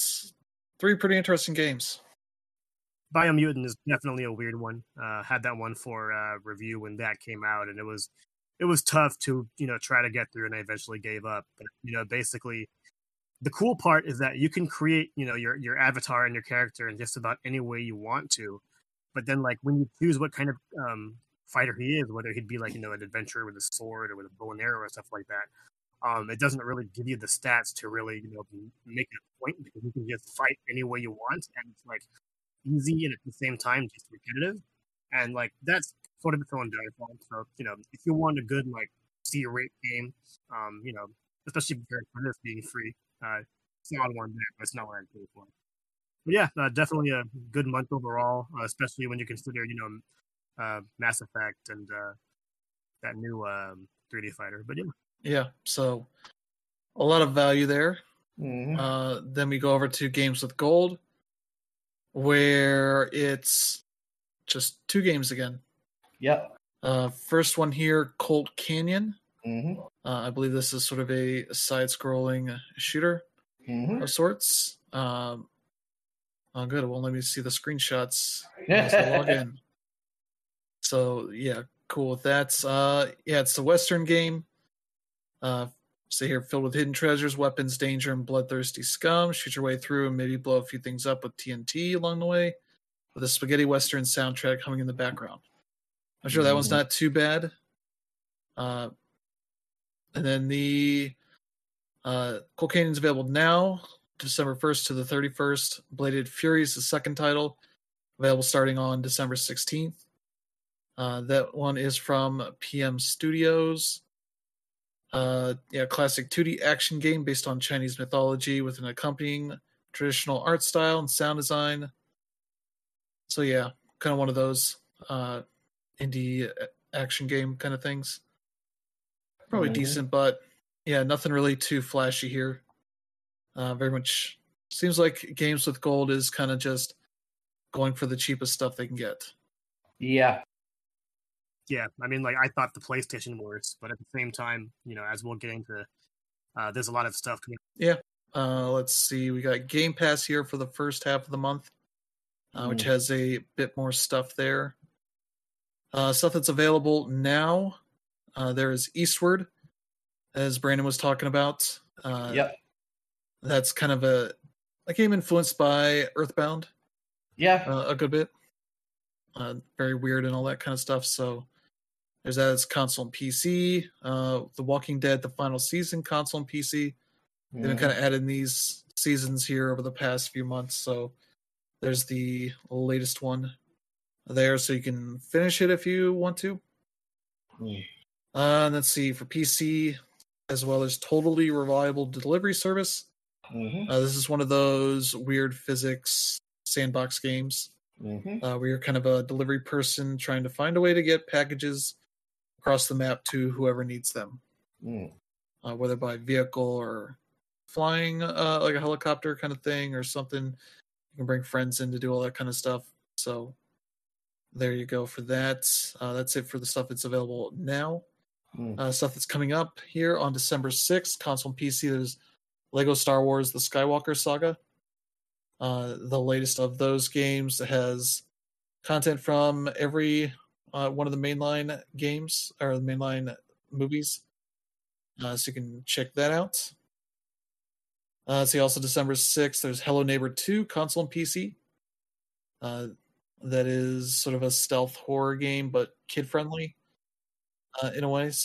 3 pretty interesting games. Biomutant is definitely a weird one. Had that one for review when that came out, and it was tough to try to get through, and I eventually gave up. But basically, the cool part is that you can create your avatar and your character in just about any way you want to. But then, like, when you choose what kind of fighter he is, whether he'd be like an adventurer with a sword or with a bow and arrow or stuff like that, it doesn't really give you the stats to really make it a point, because you can just fight any way you want, and it's like easy and at the same time just repetitive, and like that's sort of its own downfall. So if you want a good like C rate game, especially for this being free, solid one there, but it's not what I'm paying for. But yeah, definitely a good month overall, especially when you consider Mass Effect and that new 3D fighter. But yeah, so a lot of value there. Then we go over to Games with Gold, where it's just 2 games again. Yep. First one here, Colt Canyon. I believe this is sort of a side-scrolling shooter of sorts. Oh, good. It won't let me see the screenshots unless I log in. So, yeah, cool with that. It's a Western game. So here, filled with hidden treasures, weapons, danger, and bloodthirsty scum. Shoot your way through and maybe blow a few things up with TNT along the way, with a spaghetti Western soundtrack humming in the background. I'm sure that one's not too bad. And then the Colt Canyon's available now, December 1st to the 31st. Bladed Fury is the second title, available starting on December 16th. That one is from PM Studios. Classic 2D action game based on Chinese mythology with an accompanying traditional art style and sound design. So yeah, kind of one of those indie action game kind of things. Probably decent, but yeah, nothing really too flashy here. Very much seems like Games with Gold is kind of just going for the cheapest stuff they can get. Yeah. Yeah, I mean, like, I thought the PlayStation was, but at the same time, as we'll get into, there's a lot of stuff coming. Yeah. Let's see. We got Game Pass here for the first half of the month, which has a bit more stuff there. Stuff that's available now. There is Eastward, as Brandon was talking about. Yep. That's kind of a game influenced by Earthbound. Yeah. A good bit. Very weird and all that kind of stuff. So there's that as console and PC. The Walking Dead, the final season, console and PC. They've been kind of adding these seasons here over the past few months. So there's the latest one there, so you can finish it if you want to. Let's see, for PC as well as Totally Reliable Delivery Service. This is one of those weird physics sandbox games where you're kind of a delivery person trying to find a way to get packages across the map to whoever needs them, whether by vehicle or flying like a helicopter kind of thing or something. You can bring friends in to do all that kind of stuff. So there you go for that. That's it for the stuff that's available now. Stuff that's coming up here on December 6th, console and PC. There's Lego Star Wars The Skywalker Saga. The latest of those games has content from every one of the mainline games, or the mainline movies. So you can check that out. See, also December 6th, there's Hello Neighbor 2, console and PC. That is sort of a stealth horror game, but kid-friendly in a way. So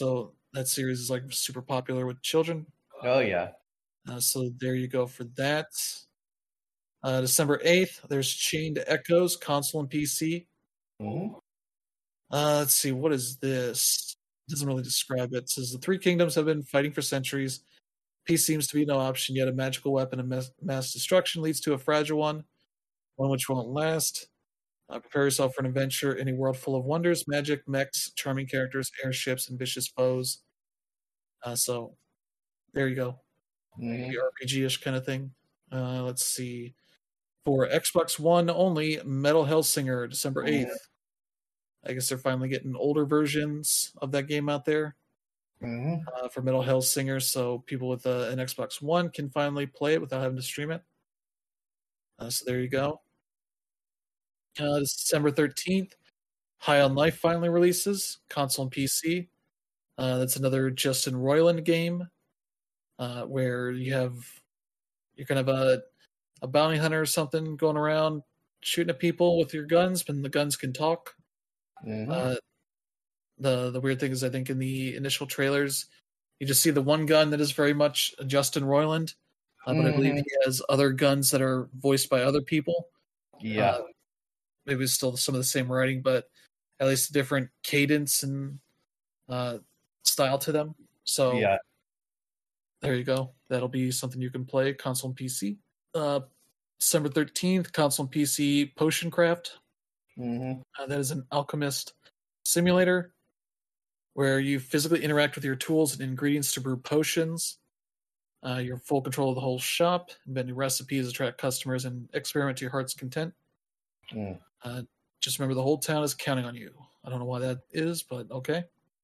that series is like super popular with children. Oh yeah. So there you go for that. December 8th, there's Chained Echoes, console and PC. Mm-hmm. Let's see, what is this? It doesn't really describe it. It says the three kingdoms have been fighting for centuries. Peace seems to be no option, yet a magical weapon of mass destruction leads to a fragile one which won't last. Prepare yourself for an adventure in a world full of wonders, magic, mechs, charming characters, airships, and vicious foes. So there you go. Mm-hmm. RPG-ish kind of thing. Let's see. For Xbox One only, Metal Hellsinger, December 8th. I guess they're finally getting older versions of that game out there for Metal Hellsinger, so people with an Xbox One can finally play it without having to stream it. So there you go. December 13th, High on Life finally releases, console and PC. That's another Justin Roiland game where you're kind of a bounty hunter or something going around shooting at people with your guns, and the guns can talk. The weird thing is, I think in the initial trailers, you just see the one gun that is very much Justin Roiland, but I believe he has other guns that are voiced by other people. Yeah. Maybe it's still some of the same writing, but at least a different cadence and style to them. So yeah, there you go. That'll be something you can play, console and PC. December 13th, console and PC Potion Craft. That is an alchemist simulator where you physically interact with your tools and ingredients to brew potions. You're in full control of the whole shop, invent new recipes, attract customers, and experiment to your heart's content. Just remember, the whole town is counting on you. I don't know why that is, but okay.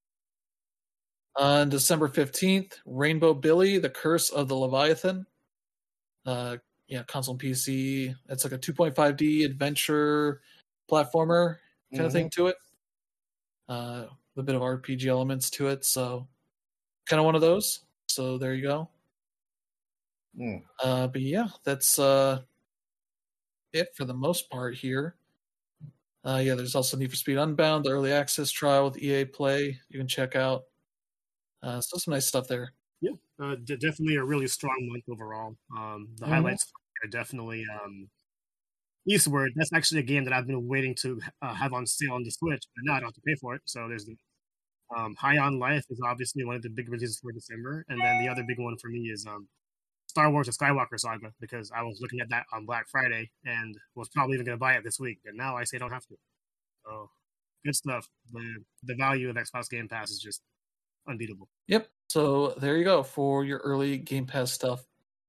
On December 15th, Rainbow Billy, The Curse of the Leviathan. Console and PC. It's like a 2.5D adventure platformer kind of thing to it. A bit of RPG elements to it, so kind of one of those. So there you go. But yeah, that's it for the most part here. There's also Need for Speed Unbound, the early access trial with EA Play you can check out. So some nice stuff there. Yeah, definitely a really strong month overall. The highlights are definitely Eastward. That's actually a game that I've been waiting to have on sale on the Switch, but now I don't have to pay for it. So there's the High on Life is obviously one of the big releases for December, and then the other big one for me is Star Wars: The Skywalker Saga, because I was looking at that on Black Friday and was probably even going to buy it this week, but now I say I don't have to. So good stuff. The value of Xbox Game Pass is just unbeatable. Yep. So there you go for your early Game Pass stuff.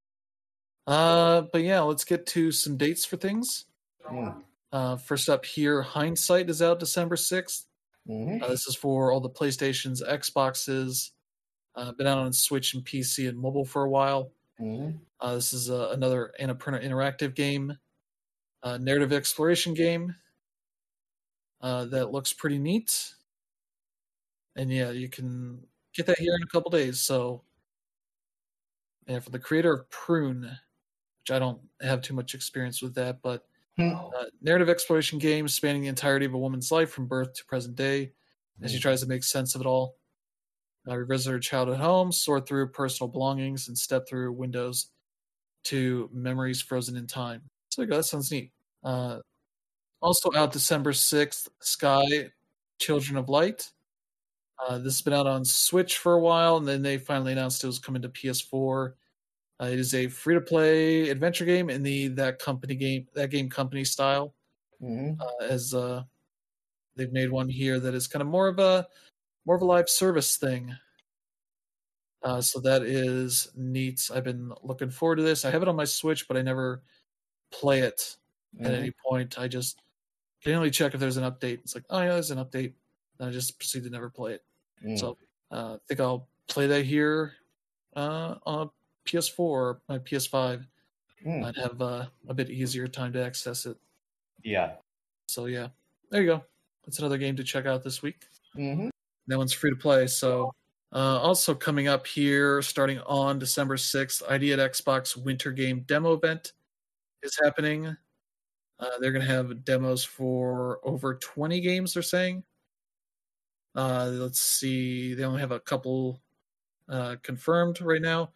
But yeah, let's get to some dates for things. First up here, Hindsight is out December 6th. This is for all the PlayStations, Xboxes. Been out on Switch and PC and mobile for a while. This is another Annapurna Interactive game, narrative exploration game that looks pretty neat. And yeah, you can get that here in a couple days. So, yeah, for the creator of Prune, which I don't have too much experience with that, but narrative exploration game spanning the entirety of a woman's life from birth to present day as she tries to make sense of it all. Revisit her childhood home, sort through personal belongings, and step through windows to memories frozen in time. So there you go. That sounds neat. Also out December 6th, Sky, Children of Light. This has been out on Switch for a while, and then they finally announced it was coming to PS4. It is a free-to-play adventure game in that game company style. As they've made one here that is kind of more of a live service thing. So that is neat. I've been looking forward to this. I have it on my Switch, but I never play it at any point. I just can only check if there's an update. It's like, oh yeah, there's an update. And I just proceed to never play it. So I think I'll play that here on a PS4 or my PS5. I'd have a bit easier time to access it. Yeah. So yeah, there you go. That's another game to check out this week. That one's free to play. So also coming up here, starting on December 6th, ID at Xbox Winter Game Demo Event is happening. They're going to have demos for over 20 games, they're saying. Let's see. They only have a couple confirmed right now.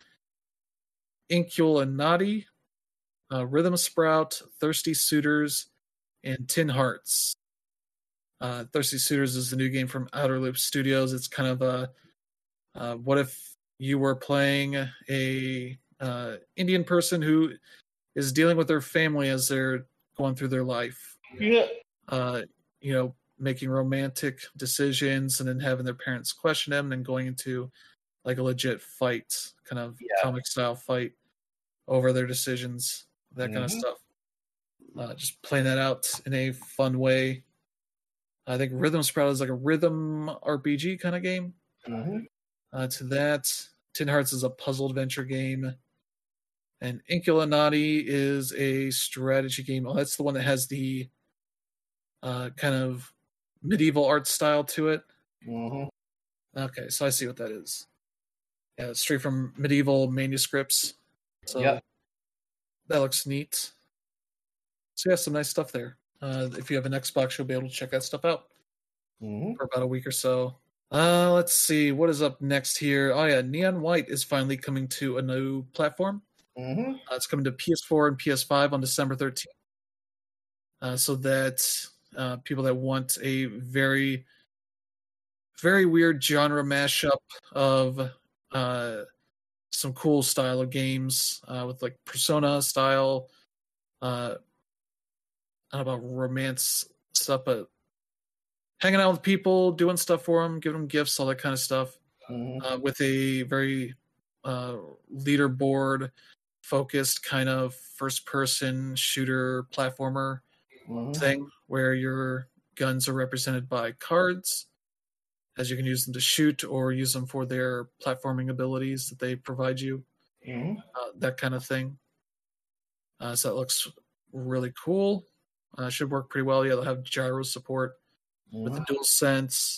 Inkulinati, Rhythm Sprout, Thirsty Suitors, and Tin Hearts. Thirsty Suitors is the new game from Outer Loop Studios. It's kind of a what if you were playing a Indian person who is dealing with their family as they're going through their life. Yeah. Making romantic decisions and then having their parents question them and then going into like a legit fight, kind of comic style fight over their decisions, that kind of stuff. Just playing that out in a fun way. I think Rhythm Sprout is like a rhythm RPG kind of game. To that, Tin Hearts is a puzzle adventure game. And Inkulinati is a strategy game. Oh, that's the one that has the kind of medieval art style to it. Okay, so I see what that is. Yeah, it's straight from medieval manuscripts. So that looks neat. So yeah, some nice stuff there. If you have an Xbox, you'll be able to check that stuff out for about a week or so. Let's see, what is up next here? Oh yeah, Neon White is finally coming to a new platform. It's coming to PS4 and PS5 on December 13th. So that people that want a very, very weird genre mashup of some cool style of games with like Persona style, I don't know about romance stuff, but hanging out with people, doing stuff for them, giving them gifts, all that kind of stuff, with a very leaderboard focused kind of first person shooter platformer thing where your guns are represented by cards, as you can use them to shoot or use them for their platforming abilities that they provide you, that kind of thing. So that looks really cool. Should work pretty well. Yeah, they'll have gyro support with the DualSense,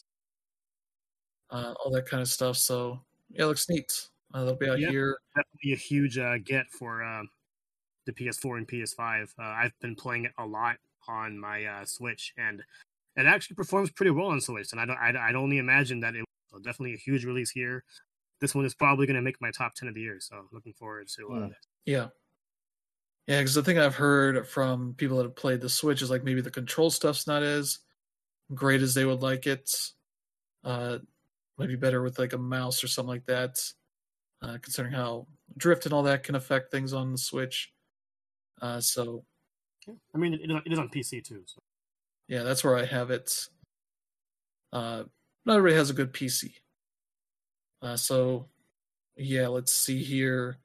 all that kind of stuff. So yeah, it looks neat. They'll be out here. Definitely a huge get for the PS4 and PS5. I've been playing it a lot on my Switch, and it actually performs pretty well on Switch. And I'd only imagine that it was definitely a huge release here. This one is probably going to make my top 10 of the year. So looking forward to Yeah, because the thing I've heard from people that have played the Switch is like maybe the control stuff's not as great as they would like it. Maybe better with like a mouse or something like that, considering how drift and all that can affect things on the Switch. So, I mean, it is on PC too. So. Yeah, that's where I have it. Not everybody has a good PC. So, yeah, let's see here.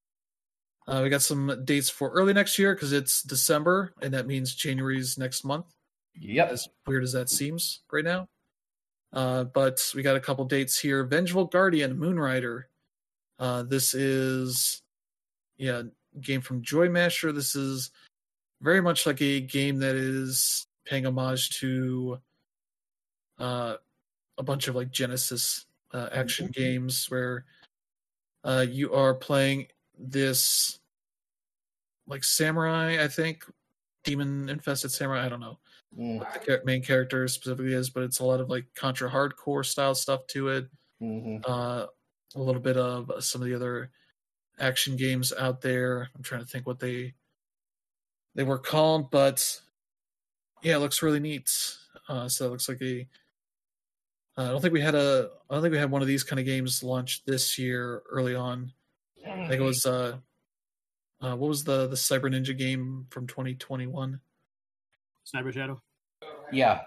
We got some dates for early next year because it's December, and that means January's next month. Yep. As weird as that seems right now. But we got a couple dates here. Vengeful Guardian, Moonrider. This is, game from Joy Masher. This is very much like a game that is paying homage to a bunch of like Genesis action games where you are playing this like samurai, I think, demon infested samurai. I don't know what the main character specifically is, but it's a lot of like Contra hardcore style stuff to it. A little bit of some of the other action games out there. I'm trying to think what they were called, but yeah, it looks really neat. So it looks like I don't think we had one of these kind of games launched this year early on. I think it was what was the Cyber Ninja game from 2021? Cyber Shadow. Yeah.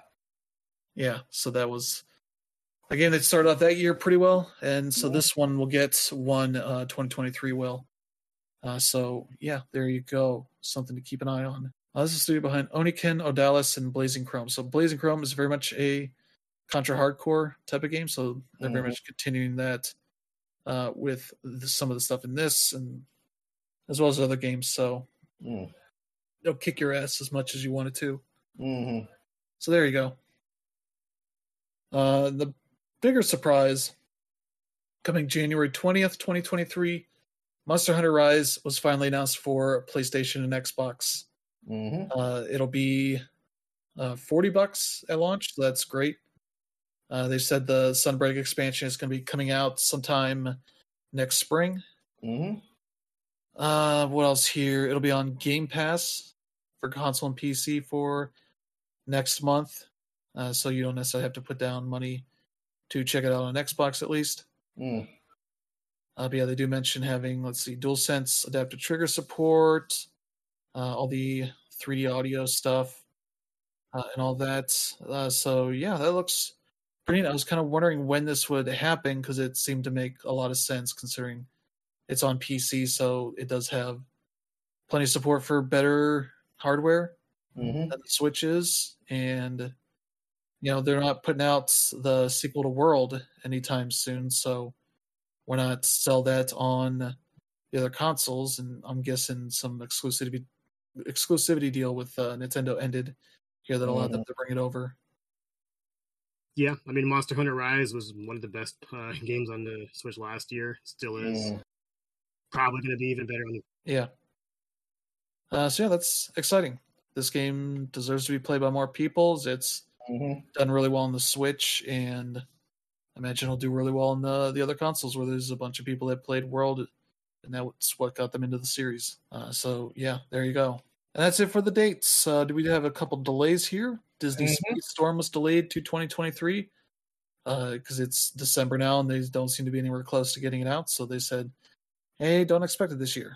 So that was a game that started off that year pretty well, and so this one will get one 2023 will. So yeah, there you go. Something to keep an eye on. This is the studio behind Oniken, Odalis, and Blazing Chrome. So Blazing Chrome is very much a Contra hardcore type of game, so they're very much continuing that with some of the stuff in this, and as well as other games. So they'll kick your ass as much as you wanted to. So there you go. The bigger surprise, coming January 20th, 2023, Monster Hunter Rise was finally announced for PlayStation and Xbox. It'll be $40 at launch, so that's great. They said the Sunbreak expansion is going to be coming out sometime next spring. Mm-hmm. What else here? It'll be on Game Pass for console and PC for next month. So you don't necessarily have to put down money to check it out on Xbox at least. Mm. But yeah, they do mention having, DualSense adaptive trigger support, all the 3D audio stuff, and all that. So yeah, that looks pretty neat. I was kind of wondering when this would happen because it seemed to make a lot of sense considering it's on PC, so it does have plenty of support for better hardware than the Switches, and they're not putting out the sequel to World anytime soon, so why not sell that on the other consoles? And I'm guessing some exclusivity deal with Nintendo ended here that allowed them to bring it over. Yeah, I mean, Monster Hunter Rise was one of the best games on the Switch last year. Still is. Probably going to be even better on the... Yeah. So yeah, that's exciting. This game deserves to be played by more people. It's done really well on the Switch, and I imagine it'll do really well on the other consoles where there's a bunch of people that played World, and that's what got them into the series. So yeah, there you go. And that's it for the dates. Do we have a couple delays here? Disney Speedstorm was delayed to 2023 because it's December now, and they don't seem to be anywhere close to getting it out. So they said, hey, don't expect it this year.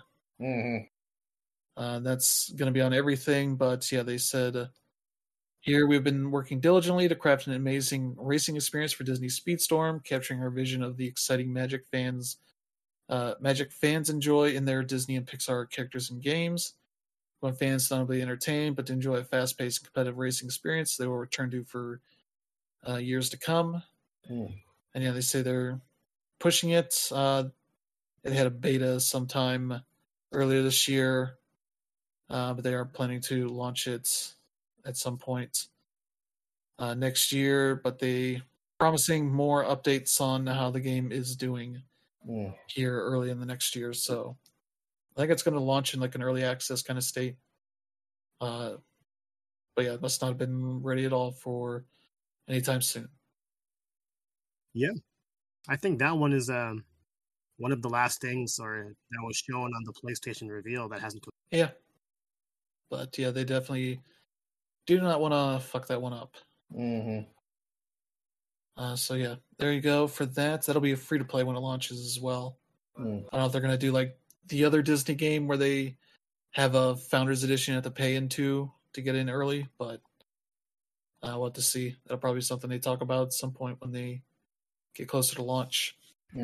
That's going to be on everything, but yeah, they said, here we've been working diligently to craft an amazing racing experience for Disney Speedstorm, capturing our vision of the exciting magic fans enjoy in their Disney and Pixar characters and games. When fans not only entertain, but to enjoy a fast-paced competitive racing experience they will return to for years to come. And yeah, they say they're pushing it. It had a beta sometime earlier this year, but they are planning to launch it at some point next year. But they promising more updates on how the game is doing here early in the next year. So I think it's going to launch in like an early access kind of state. But yeah, it must not have been ready at all for anytime soon. Yeah, I think that one is one of the last things that was shown on the PlayStation reveal that hasn't. Yeah, but yeah, they definitely do not want to fuck that one up. So yeah, there you go for that. That'll be free to play when it launches as well. I don't know if they're gonna do like the other Disney game where they have a Founders Edition at the pay into to get in early, but we'll have to see. That'll probably be something they talk about at some point when they get closer to launch.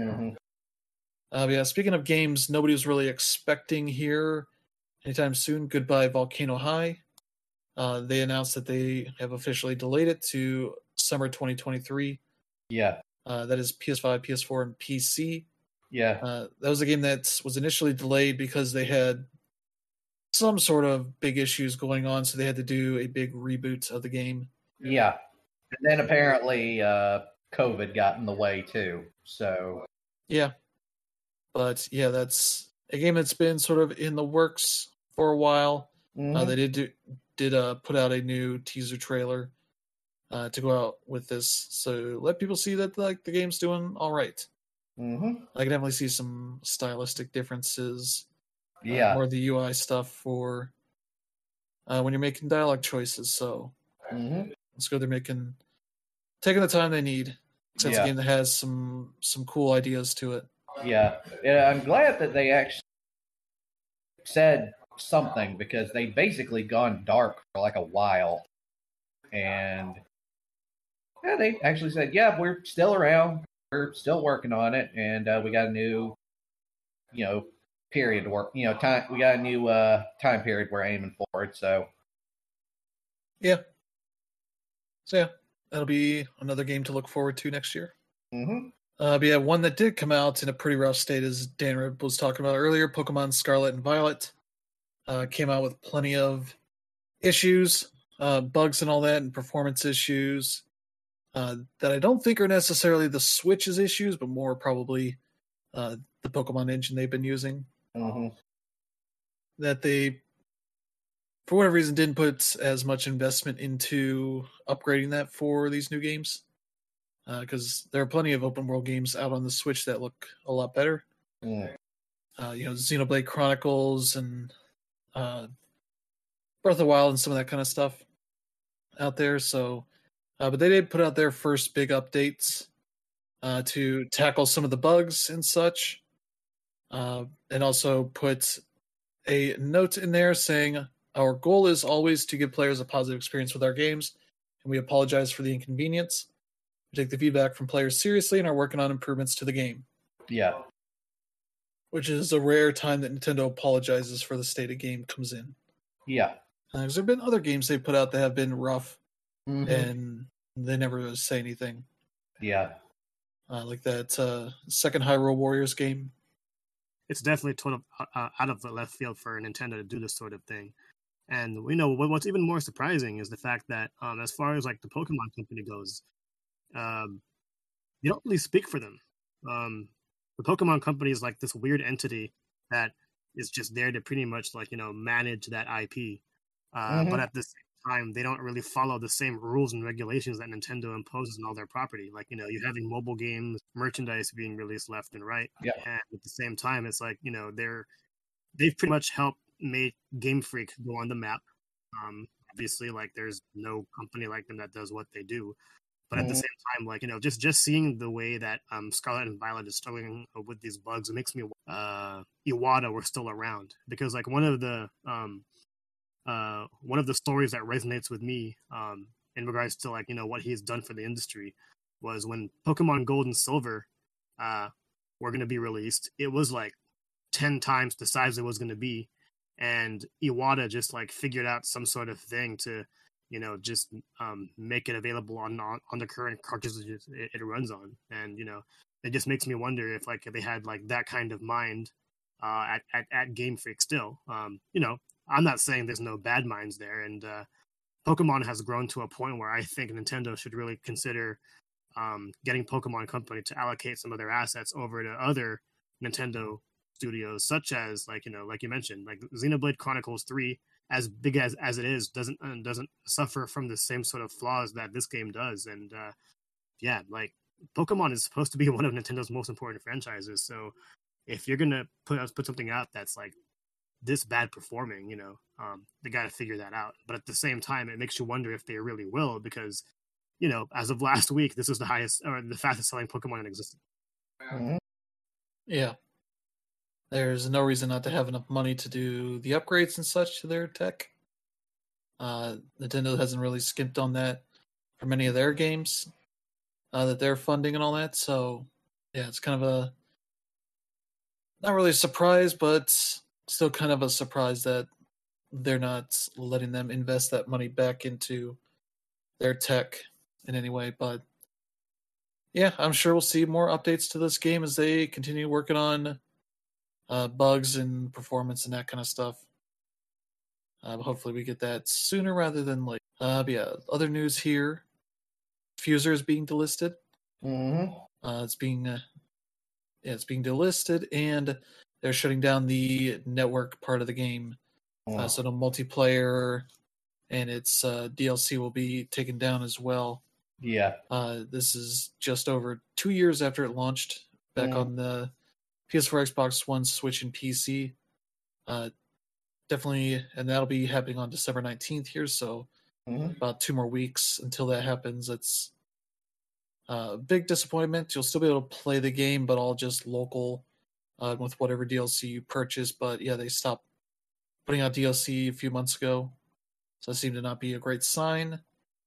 Yeah, speaking of games nobody was really expecting here anytime soon, Goodbye Volcano High. They announced that they have officially delayed it to summer 2023. Yeah. That is PS5, PS4, and PC. Yeah. That was a game that was initially delayed because they had some sort of big issues going on, so they had to do a big reboot of the game. Yeah. And then apparently COVID got in the way too. So yeah. But yeah, that's a game that's been sort of in the works for a while. They did put out a new teaser trailer to go out with this, so let people see that like the game's doing all right. I can definitely see some stylistic differences. More of the UI stuff for when you're making dialogue choices. So it's good they're taking the time they need. It's a game that has some cool ideas to it. Yeah, I'm glad that they actually said something because they've basically gone dark for like a while, and yeah, they actually said, "Yeah, we're still around. We're still working on it, and we got a new, period to work. Time. We got a new time period we're aiming for it." So, yeah. So yeah, that'll be another game to look forward to next year. But yeah, one that did come out in a pretty rough state, as Dan was talking about earlier, Pokemon Scarlet and Violet. Came out with plenty of issues, bugs and all that, and performance issues that I don't think are necessarily the Switch's issues, but more probably the Pokemon engine they've been using. That they, for whatever reason, didn't put as much investment into upgrading that for these new games. because there are plenty of open world games out on the Switch that look a lot better. Xenoblade Chronicles and Breath of the Wild and some of that kind of stuff out there. So, but they did put out their first big updates to tackle some of the bugs and such, and also put a note in there saying, our goal is always to give players a positive experience with our games, and we apologize for the inconvenience. We take the feedback from players seriously and are working on improvements to the game. Yeah. Which is a rare time that Nintendo apologizes for the state a game comes in. Yeah. Because there have been other games they put out that have been rough, and they never say anything. Yeah. Like that second Hyrule Warriors game. It's definitely total out of the left field for Nintendo to do this sort of thing. And we know what's even more surprising is the fact that as far as like the Pokemon Company goes, you don't really speak for them. The Pokemon Company is like this weird entity that is just there to pretty much like, manage that IP. But at the same time, they don't really follow the same rules and regulations that Nintendo imposes on all their property. Like, you're having mobile games, merchandise being released left and right. Yeah. And at the same time, it's like, they've pretty much helped make Game Freak go on the map. Obviously, like, there's no company like them that does what they do. But at the same time, like, just seeing the way that Scarlet and Violet is struggling with these bugs, it makes me Iwata were still around. Because, like, one of the stories that resonates with me in regards to, like, what he's done for the industry was when Pokemon Gold and Silver were going to be released, it was like 10 times the size it was going to be. And Iwata just like figured out some sort of thing to, just make it available on the current cartridges it runs on. And, it just makes me wonder if like they had like that kind of mind at Game Freak still. I'm not saying there's no bad minds there. And Pokemon has grown to a point where I think Nintendo should really consider getting Pokemon Company to allocate some of their assets over to other Nintendo studios, such as like you mentioned, like Xenoblade Chronicles 3, as big as it is, doesn't suffer from the same sort of flaws that this game does. And like Pokemon is supposed to be one of Nintendo's most important franchises. So if you're gonna put something out that's like this bad performing, they got to figure that out. But at the same time, it makes you wonder if they really will, because as of last week, this is the highest or the fastest selling Pokemon in existence. Yeah. There's no reason not to have enough money to do the upgrades and such to their tech. Nintendo hasn't really skimped on that for many of their games that they're funding and all that. So, yeah, it's kind of a not really a surprise, but still kind of a surprise that they're not letting them invest that money back into their tech in any way. But yeah, I'm sure we'll see more updates to this game as they continue working on bugs and performance and that kind of stuff. Hopefully we get that sooner rather than later. But yeah, other news here. Fuser is being delisted. It's being delisted, and they're shutting down the network part of the game. So the multiplayer and its DLC will be taken down as well. Yeah. This is just over 2 years after it launched back on the PS4, Xbox One, Switch, and PC. Definitely, and that'll be happening on December 19th here, so about 2 more weeks until that happens. It's a big disappointment. You'll still be able to play the game, but all just local with whatever DLC you purchase. But yeah, they stopped putting out DLC a few months ago, so that seemed to not be a great sign.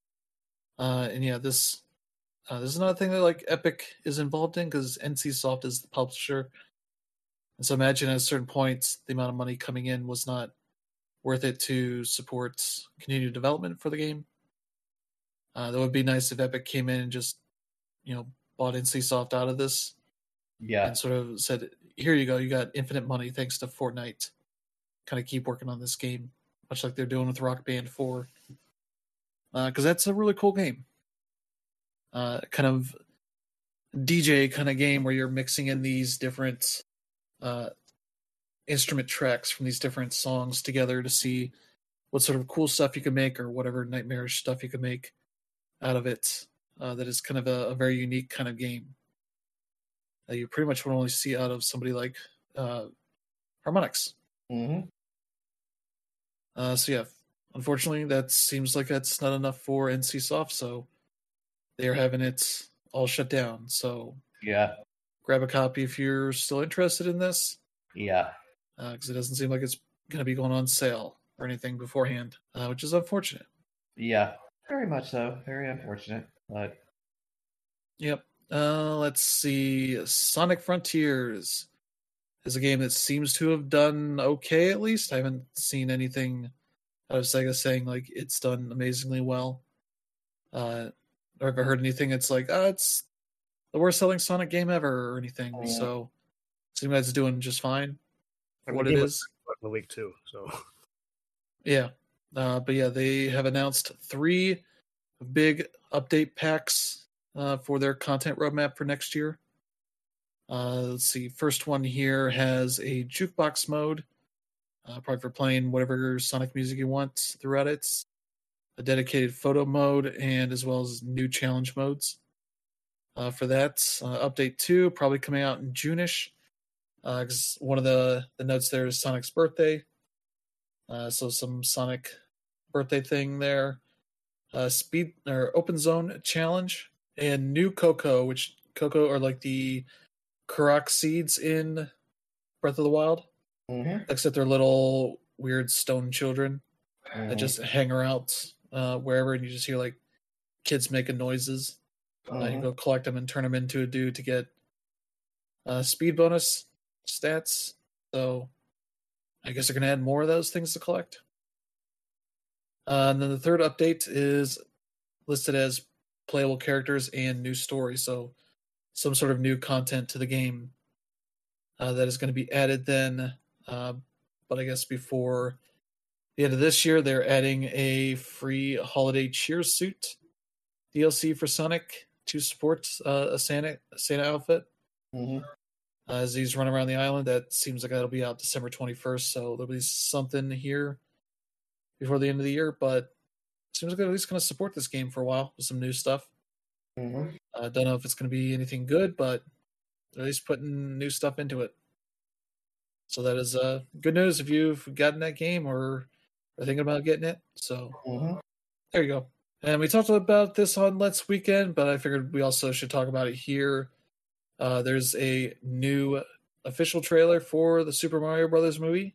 And yeah, this is another thing that like Epic is involved in, because NCSoft is the publisher. And so imagine at a certain point, the amount of money coming in was not worth it to support continued development for the game. That would be nice if Epic came in and just, bought NCSoft out of this. Yeah. And sort of said, here you go, you got infinite money thanks to Fortnite. Kind of keep working on this game, much like they're doing with Rock Band 4. Because that's a really cool game. Kind of DJ kind of game where you're mixing in these different instrument tracks from these different songs together to see what sort of cool stuff you can make, or whatever nightmarish stuff you can make out of it. that is kind of a very unique kind of game that you pretty much would only see out of somebody like Harmonix. Mm-hmm. So yeah, unfortunately, that seems like that's not enough for NCSoft, so they're having it all shut down. So yeah, grab a copy if you're still interested in this. Yeah, because it doesn't seem like it's going to be going on sale or anything beforehand, which is unfortunate. Yeah, very much so. Very unfortunate, but yep. Let's see. Sonic Frontiers is a game that seems to have done okay, at least. I haven't seen anything out of Sega saying like it's done amazingly well. Or have I heard anything it's like, it's the worst selling Sonic game ever or anything. Yeah. So it seems like it's doing just fine for what it is. The week too, so yeah. But yeah, they have announced 3 big update packs for their content roadmap for next year. Let's see. First one here has a jukebox mode, probably for playing whatever Sonic music you want throughout it. A dedicated photo mode, and as well as new challenge modes. For that, update 2 probably coming out in June-ish. Because one of the notes there is Sonic's birthday. So some Sonic birthday thing there. Speed or open zone challenge, and new Coco, which Coco are like the Korok seeds in Breath of the Wild, except they're little weird stone children that just hang around wherever, and you just hear like kids making noises. You go collect them and turn them into a dude to get speed bonus stats. So I guess they're going to add more of those things to collect. And then the third update is listed as playable characters and new story. So some sort of new content to the game that is going to be added then. But I guess before the end of this year, they're adding a free holiday cheer suit DLC for Sonic to support a Santa outfit. As he's running around the island. That seems like that'll be out December 21st. So there'll be something here before the end of the year, but it seems like they're at least going to support this game for a while with some new stuff. I don't know if it's going to be anything good, but they're at least putting new stuff into it. So that is good news if you've gotten that game or are thinking about getting it. So there you go. And we talked about this on Let's Weekend, but I figured we also should talk about it here. There's a new official trailer for the Super Mario Brothers movie.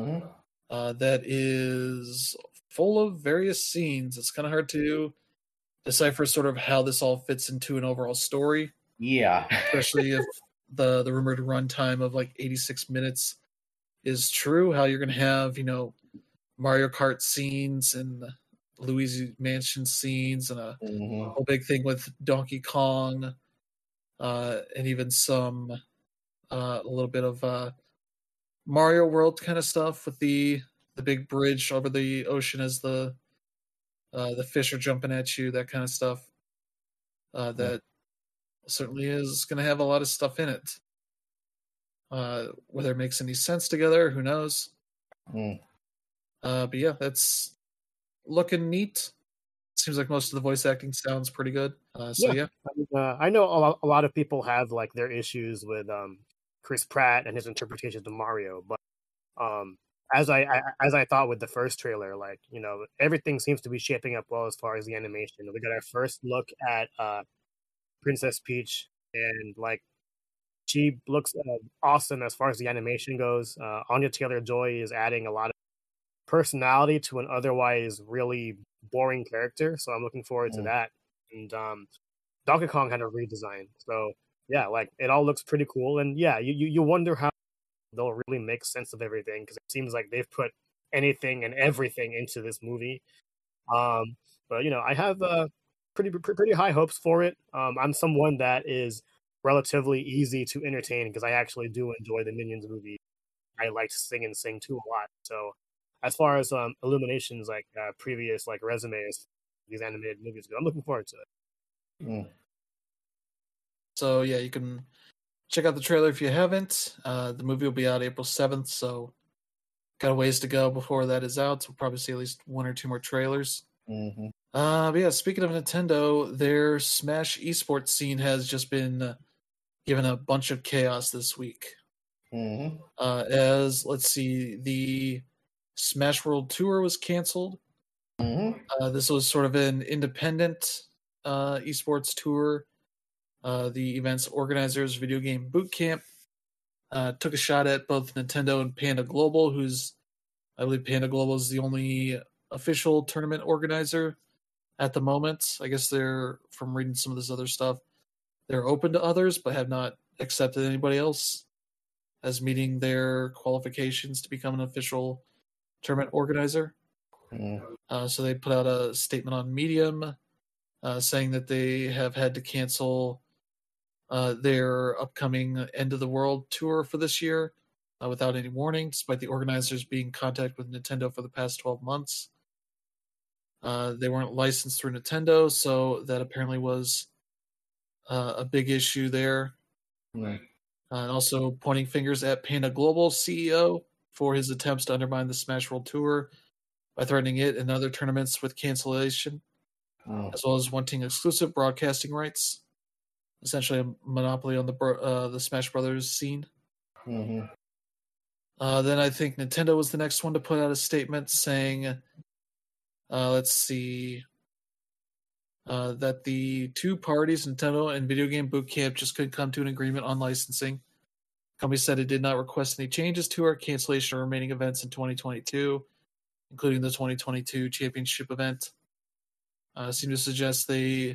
That is full of various scenes. It's kind of hard to decipher sort of how this all fits into an overall story. Yeah. Especially if the rumored runtime of like 86 minutes is true, how you're going to have, Mario Kart scenes and Luigi Mansion scenes and a whole big thing with Donkey Kong and even some a little bit of Mario World kind of stuff with the big bridge over the ocean as the fish are jumping at you, that kind of stuff. That certainly is going to have a lot of stuff in it. Whether it makes any sense together, who knows? But yeah, that's looking neat. Seems like most of the voice acting sounds pretty good. Yeah. I know a lot of people have like their issues with Chris Pratt and his interpretation of Mario, but as I thought with the first trailer, like, everything seems to be shaping up well as far as the animation. We got our first look at Princess Peach, and like she looks awesome as far as the animation goes. Anya Taylor-Joy is adding a lot of personality to an otherwise really boring character, so I'm looking forward to that. And Donkey Kong had a redesign, so yeah, like it all looks pretty cool. And yeah, you wonder how they'll really make sense of everything, because it seems like they've put anything and everything into this movie. But I have pretty high hopes for it. I'm someone that is relatively easy to entertain because I actually do enjoy the Minions movie. I like to sing and sing too a lot. So as far as Illumination's like previous like resumes, these animated movies go, I'm looking forward to it. So yeah, you can check out the trailer if you haven't. The movie will be out April 7th, so got a ways to go before that is out. So we'll probably see at least 1 or 2 more trailers. But yeah, speaking of Nintendo, their Smash esports scene has just been given a bunch of chaos this week. Mm-hmm. As let's see, the Smash World Tour was canceled. Mm-hmm. This was sort of an independent esports tour. The event's organizers, Video Game Boot Camp, took a shot at both Nintendo and Panda Global, I believe Panda Global is the only official tournament organizer at the moment. I guess they're, from reading some of this other stuff, they're open to others, but have not accepted anybody else as meeting their qualifications to become an official tournament organizer. So they put out a statement on Medium saying that they have had to cancel their upcoming End of the World tour for this year without any warning, despite the organizers being in contact with Nintendo for the past 12 months. They weren't licensed through Nintendo, so that apparently was a big issue there. And also pointing fingers at Panda Global CEO for his attempts to undermine the Smash World Tour by threatening it and other tournaments with cancellation, as well as wanting exclusive broadcasting rights, essentially a monopoly on the Smash Brothers scene. Mm-hmm. Then I think Nintendo was the next one to put out a statement saying, let's see, that the two parties, Nintendo and Video Game Boot Camp, just couldn't come to an agreement on licensing. The company said it did not request any changes to or cancellation of remaining events in 2022, including the 2022 championship event. Seemed to suggest that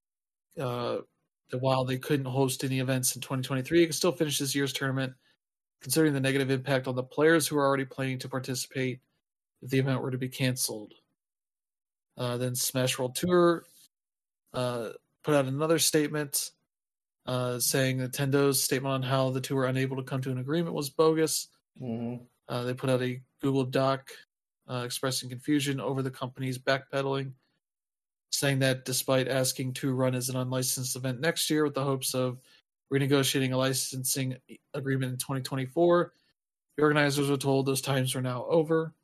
while they couldn't host any events in 2023, it could still finish this year's tournament, considering the negative impact on the players who are already planning to participate if the event were to be canceled. Then Smash World Tour put out another statement saying Nintendo's statement on how the two were unable to come to an agreement was bogus. They put out a Google Doc expressing confusion over the company's backpedaling, saying that despite asking to run as an unlicensed event next year with the hopes of renegotiating a licensing agreement in 2024, the organizers were told those times were now over.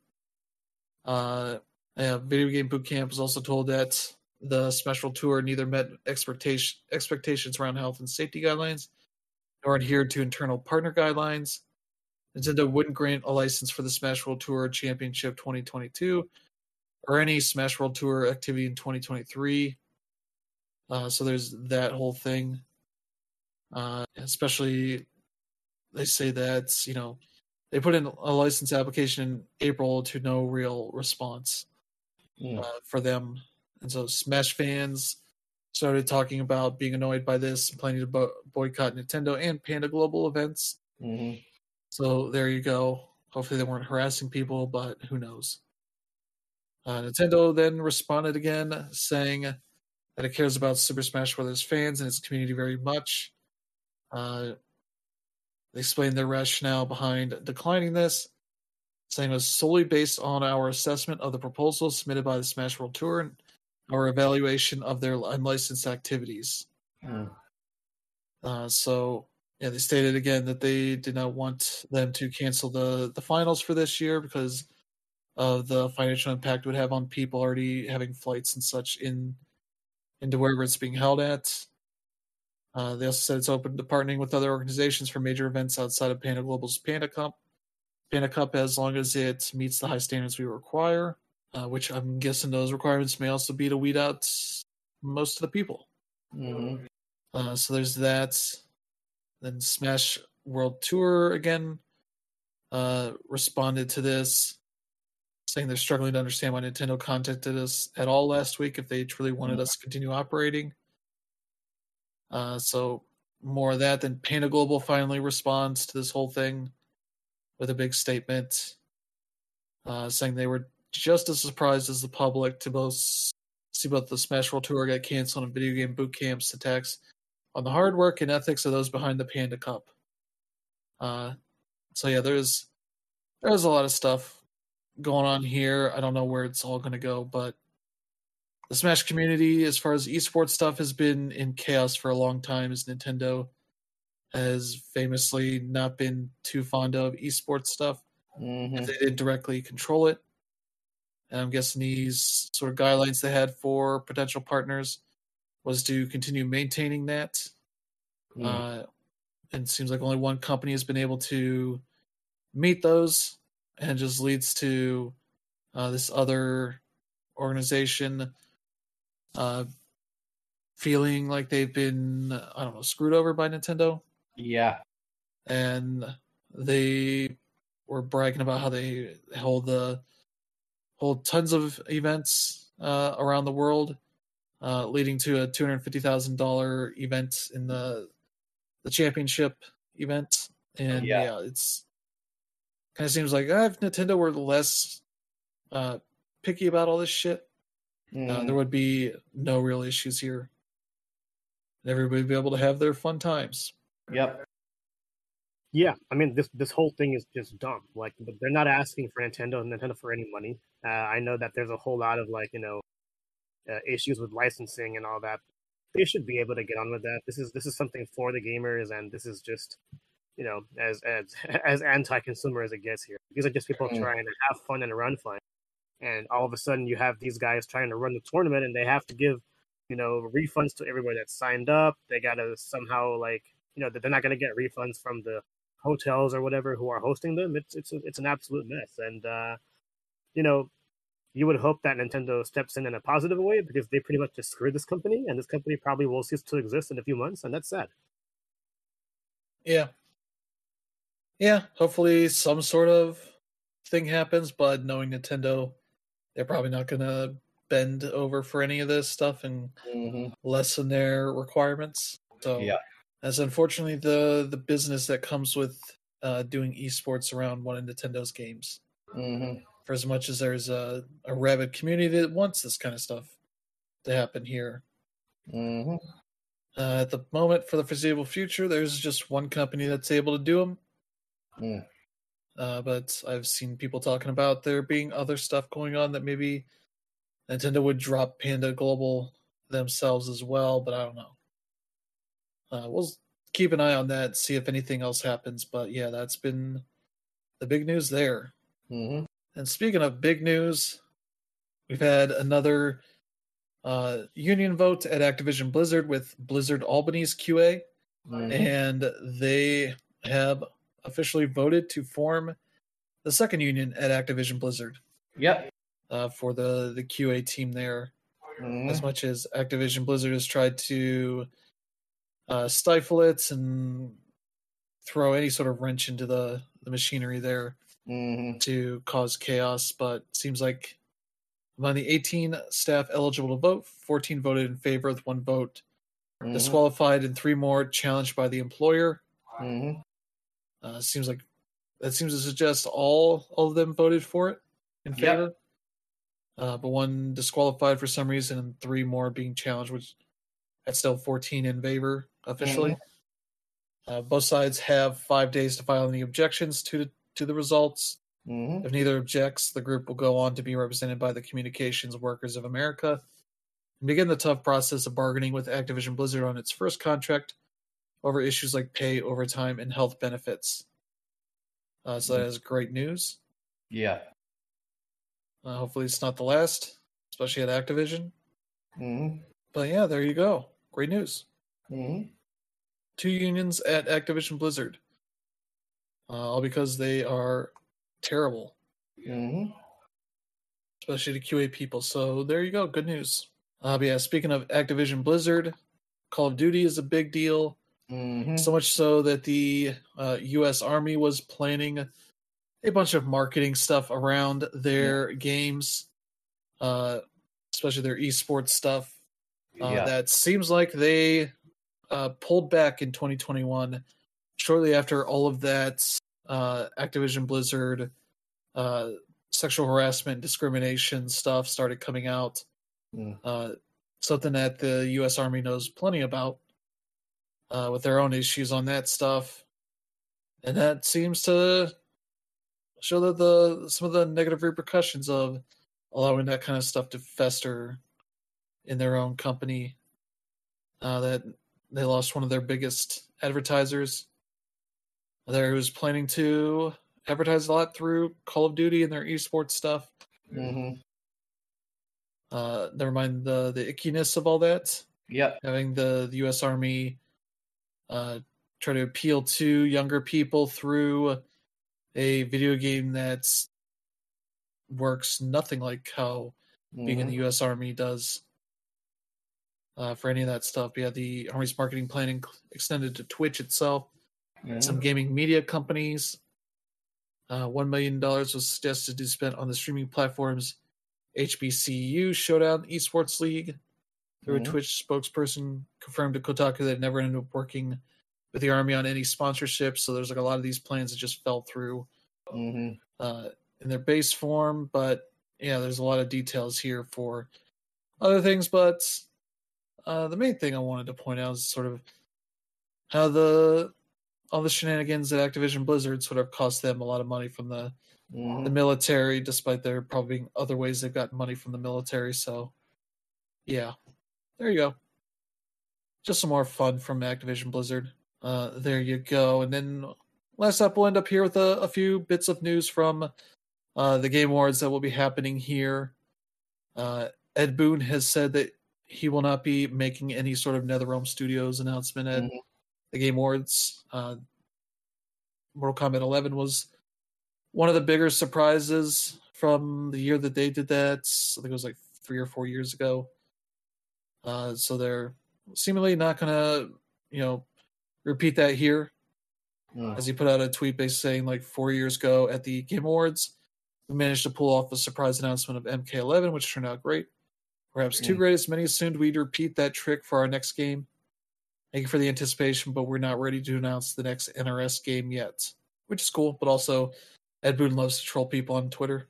Video Game Boot Camp was also told that the Smash World Tour neither met expectations around health and safety guidelines nor adhered to internal partner guidelines. Nintendo wouldn't grant a license for the Smash World Tour Championship 2022 or any Smash World Tour activity in 2023. So there's that whole thing. Especially, they say that, they put in a license application in April to no real response for them. And so Smash fans started talking about being annoyed by this and planning to boycott Nintendo and Panda Global events. So there you go. Hopefully they weren't harassing people, but who knows. Nintendo then responded again, saying that it cares about Super Smash Bros. Fans and its community very much. They explained their rationale behind declining this, saying it was solely based on our assessment of the proposals submitted by the Smash World Tour and our evaluation of their unlicensed activities. So, they stated again that they did not want them to cancel the finals for this year because of the financial impact it would have on people already having flights and such into wherever it's being held at. They also said it's open to partnering with other organizations for major events outside of Panda Global's Panda Cup as long as it meets the high standards we require, which I'm guessing those requirements may also be to weed out most of the people. So there's that. Then Smash World Tour again responded to this, saying they're struggling to understand why Nintendo contacted us at all last week if they truly wanted us to continue operating. So more of that. Then Panda Global finally responds to this whole thing with a big statement saying they were just as surprised as the public to see both the Smash World Tour get canceled and Video Game Boot Camp's attacks on the hard work and ethics of those behind the Panda Cup. So yeah, there's a lot of stuff going on here. I don't know where it's all going to go, but the Smash community, as far as esports stuff, has been in chaos for a long time, as Nintendo has famously not been too fond of esports stuff if they didn't directly control it. And I'm guessing these sort of guidelines they had for potential partners was to continue maintaining that. And it seems like only one company has been able to meet those, and just leads to this other organization feeling like they've been, I don't know, screwed over by Nintendo. Yeah. And they were bragging about how they hold tons of events around the world, leading to a $250,000 event in the championship event. And yeah, it's kind of seems like if Nintendo were less picky about all this shit, there would be no real issues here. Everybody would be able to have their fun times. Yep. Yeah, I mean, this whole thing is just dumb. Like, they're not asking for Nintendo for any money. I know that there's a whole lot of issues with licensing and all that. They should be able to get on with that. This is something for the gamers, and this is just, as anti-consumer as it gets here. These are just people trying to have fun and run fun, and all of a sudden you have these guys trying to run the tournament, and they have to give, refunds to everybody that signed up. They gotta somehow they're not gonna get refunds from the hotels or whatever who are hosting them. It's an absolute mess, and you would hope that Nintendo steps in a positive way, because they pretty much just screwed this company, and this company probably will cease to exist in a few months, and that's sad. Yeah. Hopefully some sort of thing happens, but knowing Nintendo, they're probably not gonna bend over for any of this stuff and lessen their requirements. So that's unfortunately the business that comes with doing esports around one of Nintendo's games. For as much as there's a rabid community that wants this kind of stuff to happen here. At the moment, for the foreseeable future, there's just one company that's able to do them. But I've seen people talking about there being other stuff going on that maybe Nintendo would drop Panda Global themselves as well, but I don't know. We'll keep an eye on that, see if anything else happens. But yeah, that's been the big news there. And speaking of big news, we've had another union vote at Activision Blizzard with Blizzard Albany's QA, and they have officially voted to form the second union at Activision Blizzard. Yep. For the QA team there. As much as Activision Blizzard has tried to stifle it and throw any sort of wrench into the machinery there to cause chaos, but it seems like among the 18 staff eligible to vote, 14 voted in favor with 1 vote disqualified and 3 more challenged by the employer. Seems like that seems to suggest all of them voted for it in favor. But 1 disqualified for some reason and 3 more being challenged, which that's still 14 in favor officially. Both sides have 5 days to file any objections to the results. If neither objects, the group will go on to be represented by the Communications Workers of America and begin the tough process of bargaining with Activision Blizzard on its first contract over issues like pay, overtime, and health benefits. So that is great news. Yeah. Hopefully it's not the last, especially at Activision. But yeah, there you go. Great news. 2 unions at Activision Blizzard. All because they are terrible. Especially the QA people. So there you go. Good news. But yeah, speaking of Activision Blizzard, Call of Duty is a big deal. So much so that the U.S. Army was planning a bunch of marketing stuff around their games, especially their esports stuff. That seems like they pulled back in 2021, shortly after all of that Activision Blizzard sexual harassment, discrimination stuff started coming out. Something that the U.S. Army knows plenty about, with their own issues on that stuff. And that seems to show that some of the negative repercussions of allowing that kind of stuff to fester in their own company. That they lost one of their biggest advertisers there, who's planning to advertise a lot through Call of Duty and their esports stuff. never mind the ickiness of all that. Yep. Having the U.S. Army try to appeal to younger people through a video game that works nothing like how being in the U.S. Army does for any of that stuff. But yeah, the Army's marketing plan extended to Twitch itself, some gaming media companies. $1 million was suggested to be spent on the streaming platforms HBCU Showdown Esports League. Through a Twitch spokesperson confirmed to Kotaku that it never ended up working with the Army on any sponsorship. So there's like a lot of these plans that just fell through in their base form. But yeah, there's a lot of details here for other things. But the main thing I wanted to point out is sort of how all the shenanigans at Activision Blizzard sort of cost them a lot of money from the military, despite there probably being other ways they've gotten money from the military. So yeah, there you go. Just some more fun from Activision Blizzard. There you go. And then last up, we'll end up here with a few bits of news from the Game Awards that will be happening here. Ed Boon has said that he will not be making any sort of NetherRealm Studios announcement at the Game Awards. Mortal Kombat 11 was one of the bigger surprises from the year that they did that. I think it was like 3 or 4 years ago. So they're seemingly not going to, repeat that here. As he put out a tweet basically saying, like, 4 years ago at the Game Awards, we managed to pull off a surprise announcement of MK11, which turned out great. Perhaps too great, as many assumed we'd repeat that trick for our next game. Thank you for the anticipation, but we're not ready to announce the next NRS game yet. Which is cool, but also Ed Boon loves to troll people on Twitter.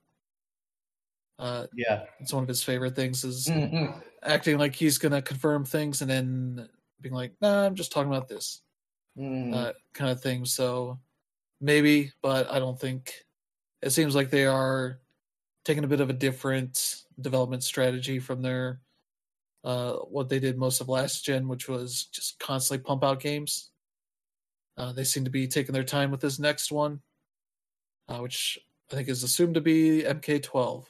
It's one of his favorite things is acting like he's going to confirm things and then being like, nah, I'm just talking about this kind of thing. So maybe, but I don't think it seems like they are taking a bit of a different development strategy from their what they did most of last gen, which was just constantly pump out games. They seem to be taking their time with this next one, which I think is assumed to be MK12.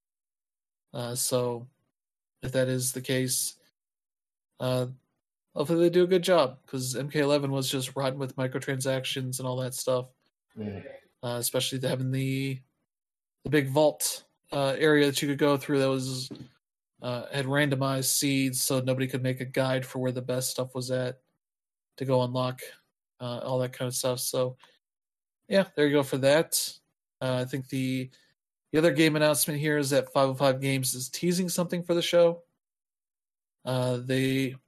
So if that is the case, hopefully they do a good job, because MK11 was just rotten with microtransactions and all that stuff. Especially having the big vault area that you could go through that was had randomized seeds, so nobody could make a guide for where the best stuff was at to go unlock all that kind of stuff. So yeah, there you go for that. I think the other game announcement here is that 505 Games is teasing something for the show. They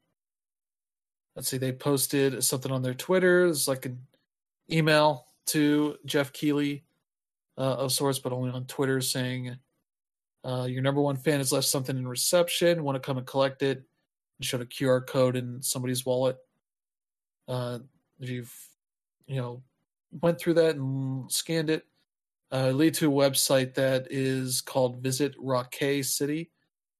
posted something on their Twitter. It's like an email to Jeff Keighley of sorts, but only on Twitter, saying your number one fan has left something in reception. Want to come and collect it? And showed a QR code in somebody's wallet. If you've went through that and scanned it, lead to a website that is called Visit Rockay City,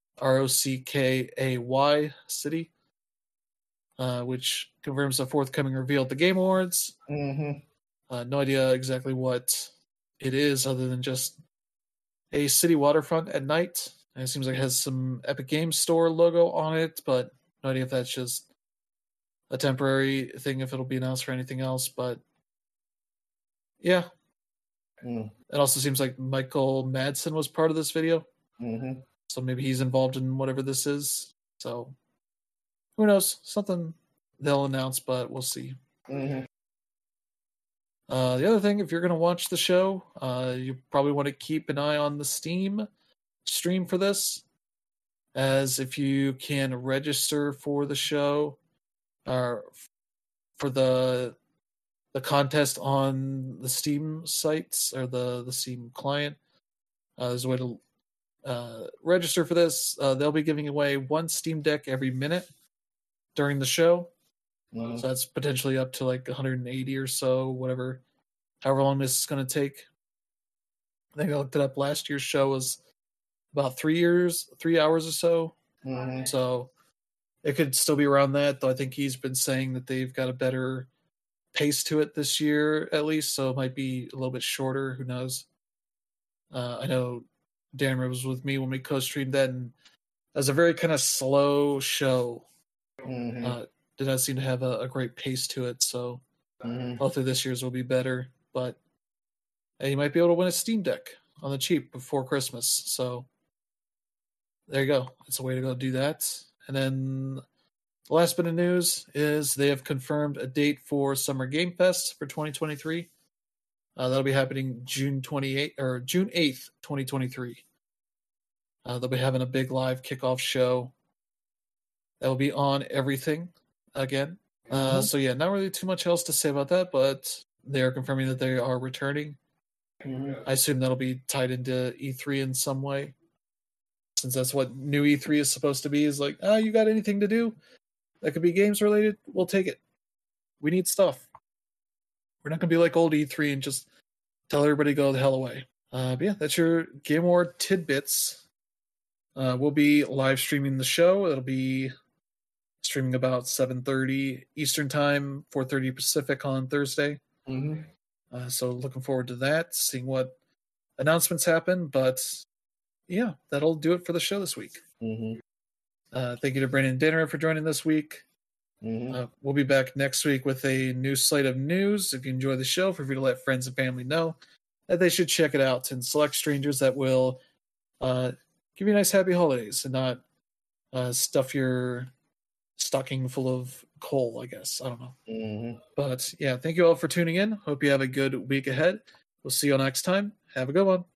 ROCKAY City, which confirms a forthcoming reveal at the Game Awards. No idea exactly what it is, other than just a city waterfront at night. And it seems like it has some Epic Games Store logo on it, but no idea if that's just a temporary thing, if it'll be announced for anything else. But yeah. It also seems like Michael Madsen was part of this video. So maybe he's involved in whatever this is. So who knows? Something they'll announce, but we'll see. The other thing, if you're going to watch the show, you probably want to keep an eye on the Steam stream for this, as if you can register for the show or for the contest on the Steam sites or the Steam client, there's a way to register for this. They'll be giving away one Steam Deck every minute during the show. So that's potentially up to like 180 or so, however long this is going to take. I think I looked it up. Last year's show was about 3 hours or so. So it could still be around that, though I think he's been saying that they've got a better pace to it this year, at least. So it might be a little bit shorter. Who knows? I know Dan was with me when we co-streamed that, and as a very kind of slow show. Did not seem to have a great pace to it, so hopefully this year's will be better. But you might be able to win a Steam Deck on the cheap before Christmas. So there you go. It's a way to go do that. And then the last bit of news is they have confirmed a date for Summer Game Fest for 2023. That'll be happening June 8th, 2023. They'll be having a big live kickoff show that will be on everything again. So yeah, not really too much else to say about that, but they are confirming that they are returning. I assume that'll be tied into E3 in some way, since that's what new E3 is supposed to be, is like, you got anything to do that could be games related? We'll take it. We need stuff. We're not going to be like old E3 and just tell everybody to go the hell away. But yeah, that's your Game Award tidbits. We'll be live streaming the show. It'll be streaming about 7:30 Eastern Time, 4:30 Pacific on Thursday. So looking forward to that, seeing what announcements happen. But yeah, that'll do it for the show this week. Thank you to Brandon Dinner for joining this week. We'll be back next week with a new slate of news. If you enjoy the show, feel free to let friends and family know that they should check it out, and select strangers that will give you a nice happy holidays and not stuff your stocking full of coal, I guess. I don't know. But yeah, thank you all for tuning in. Hope you have a good week ahead. We'll see you all next time. Have a good one.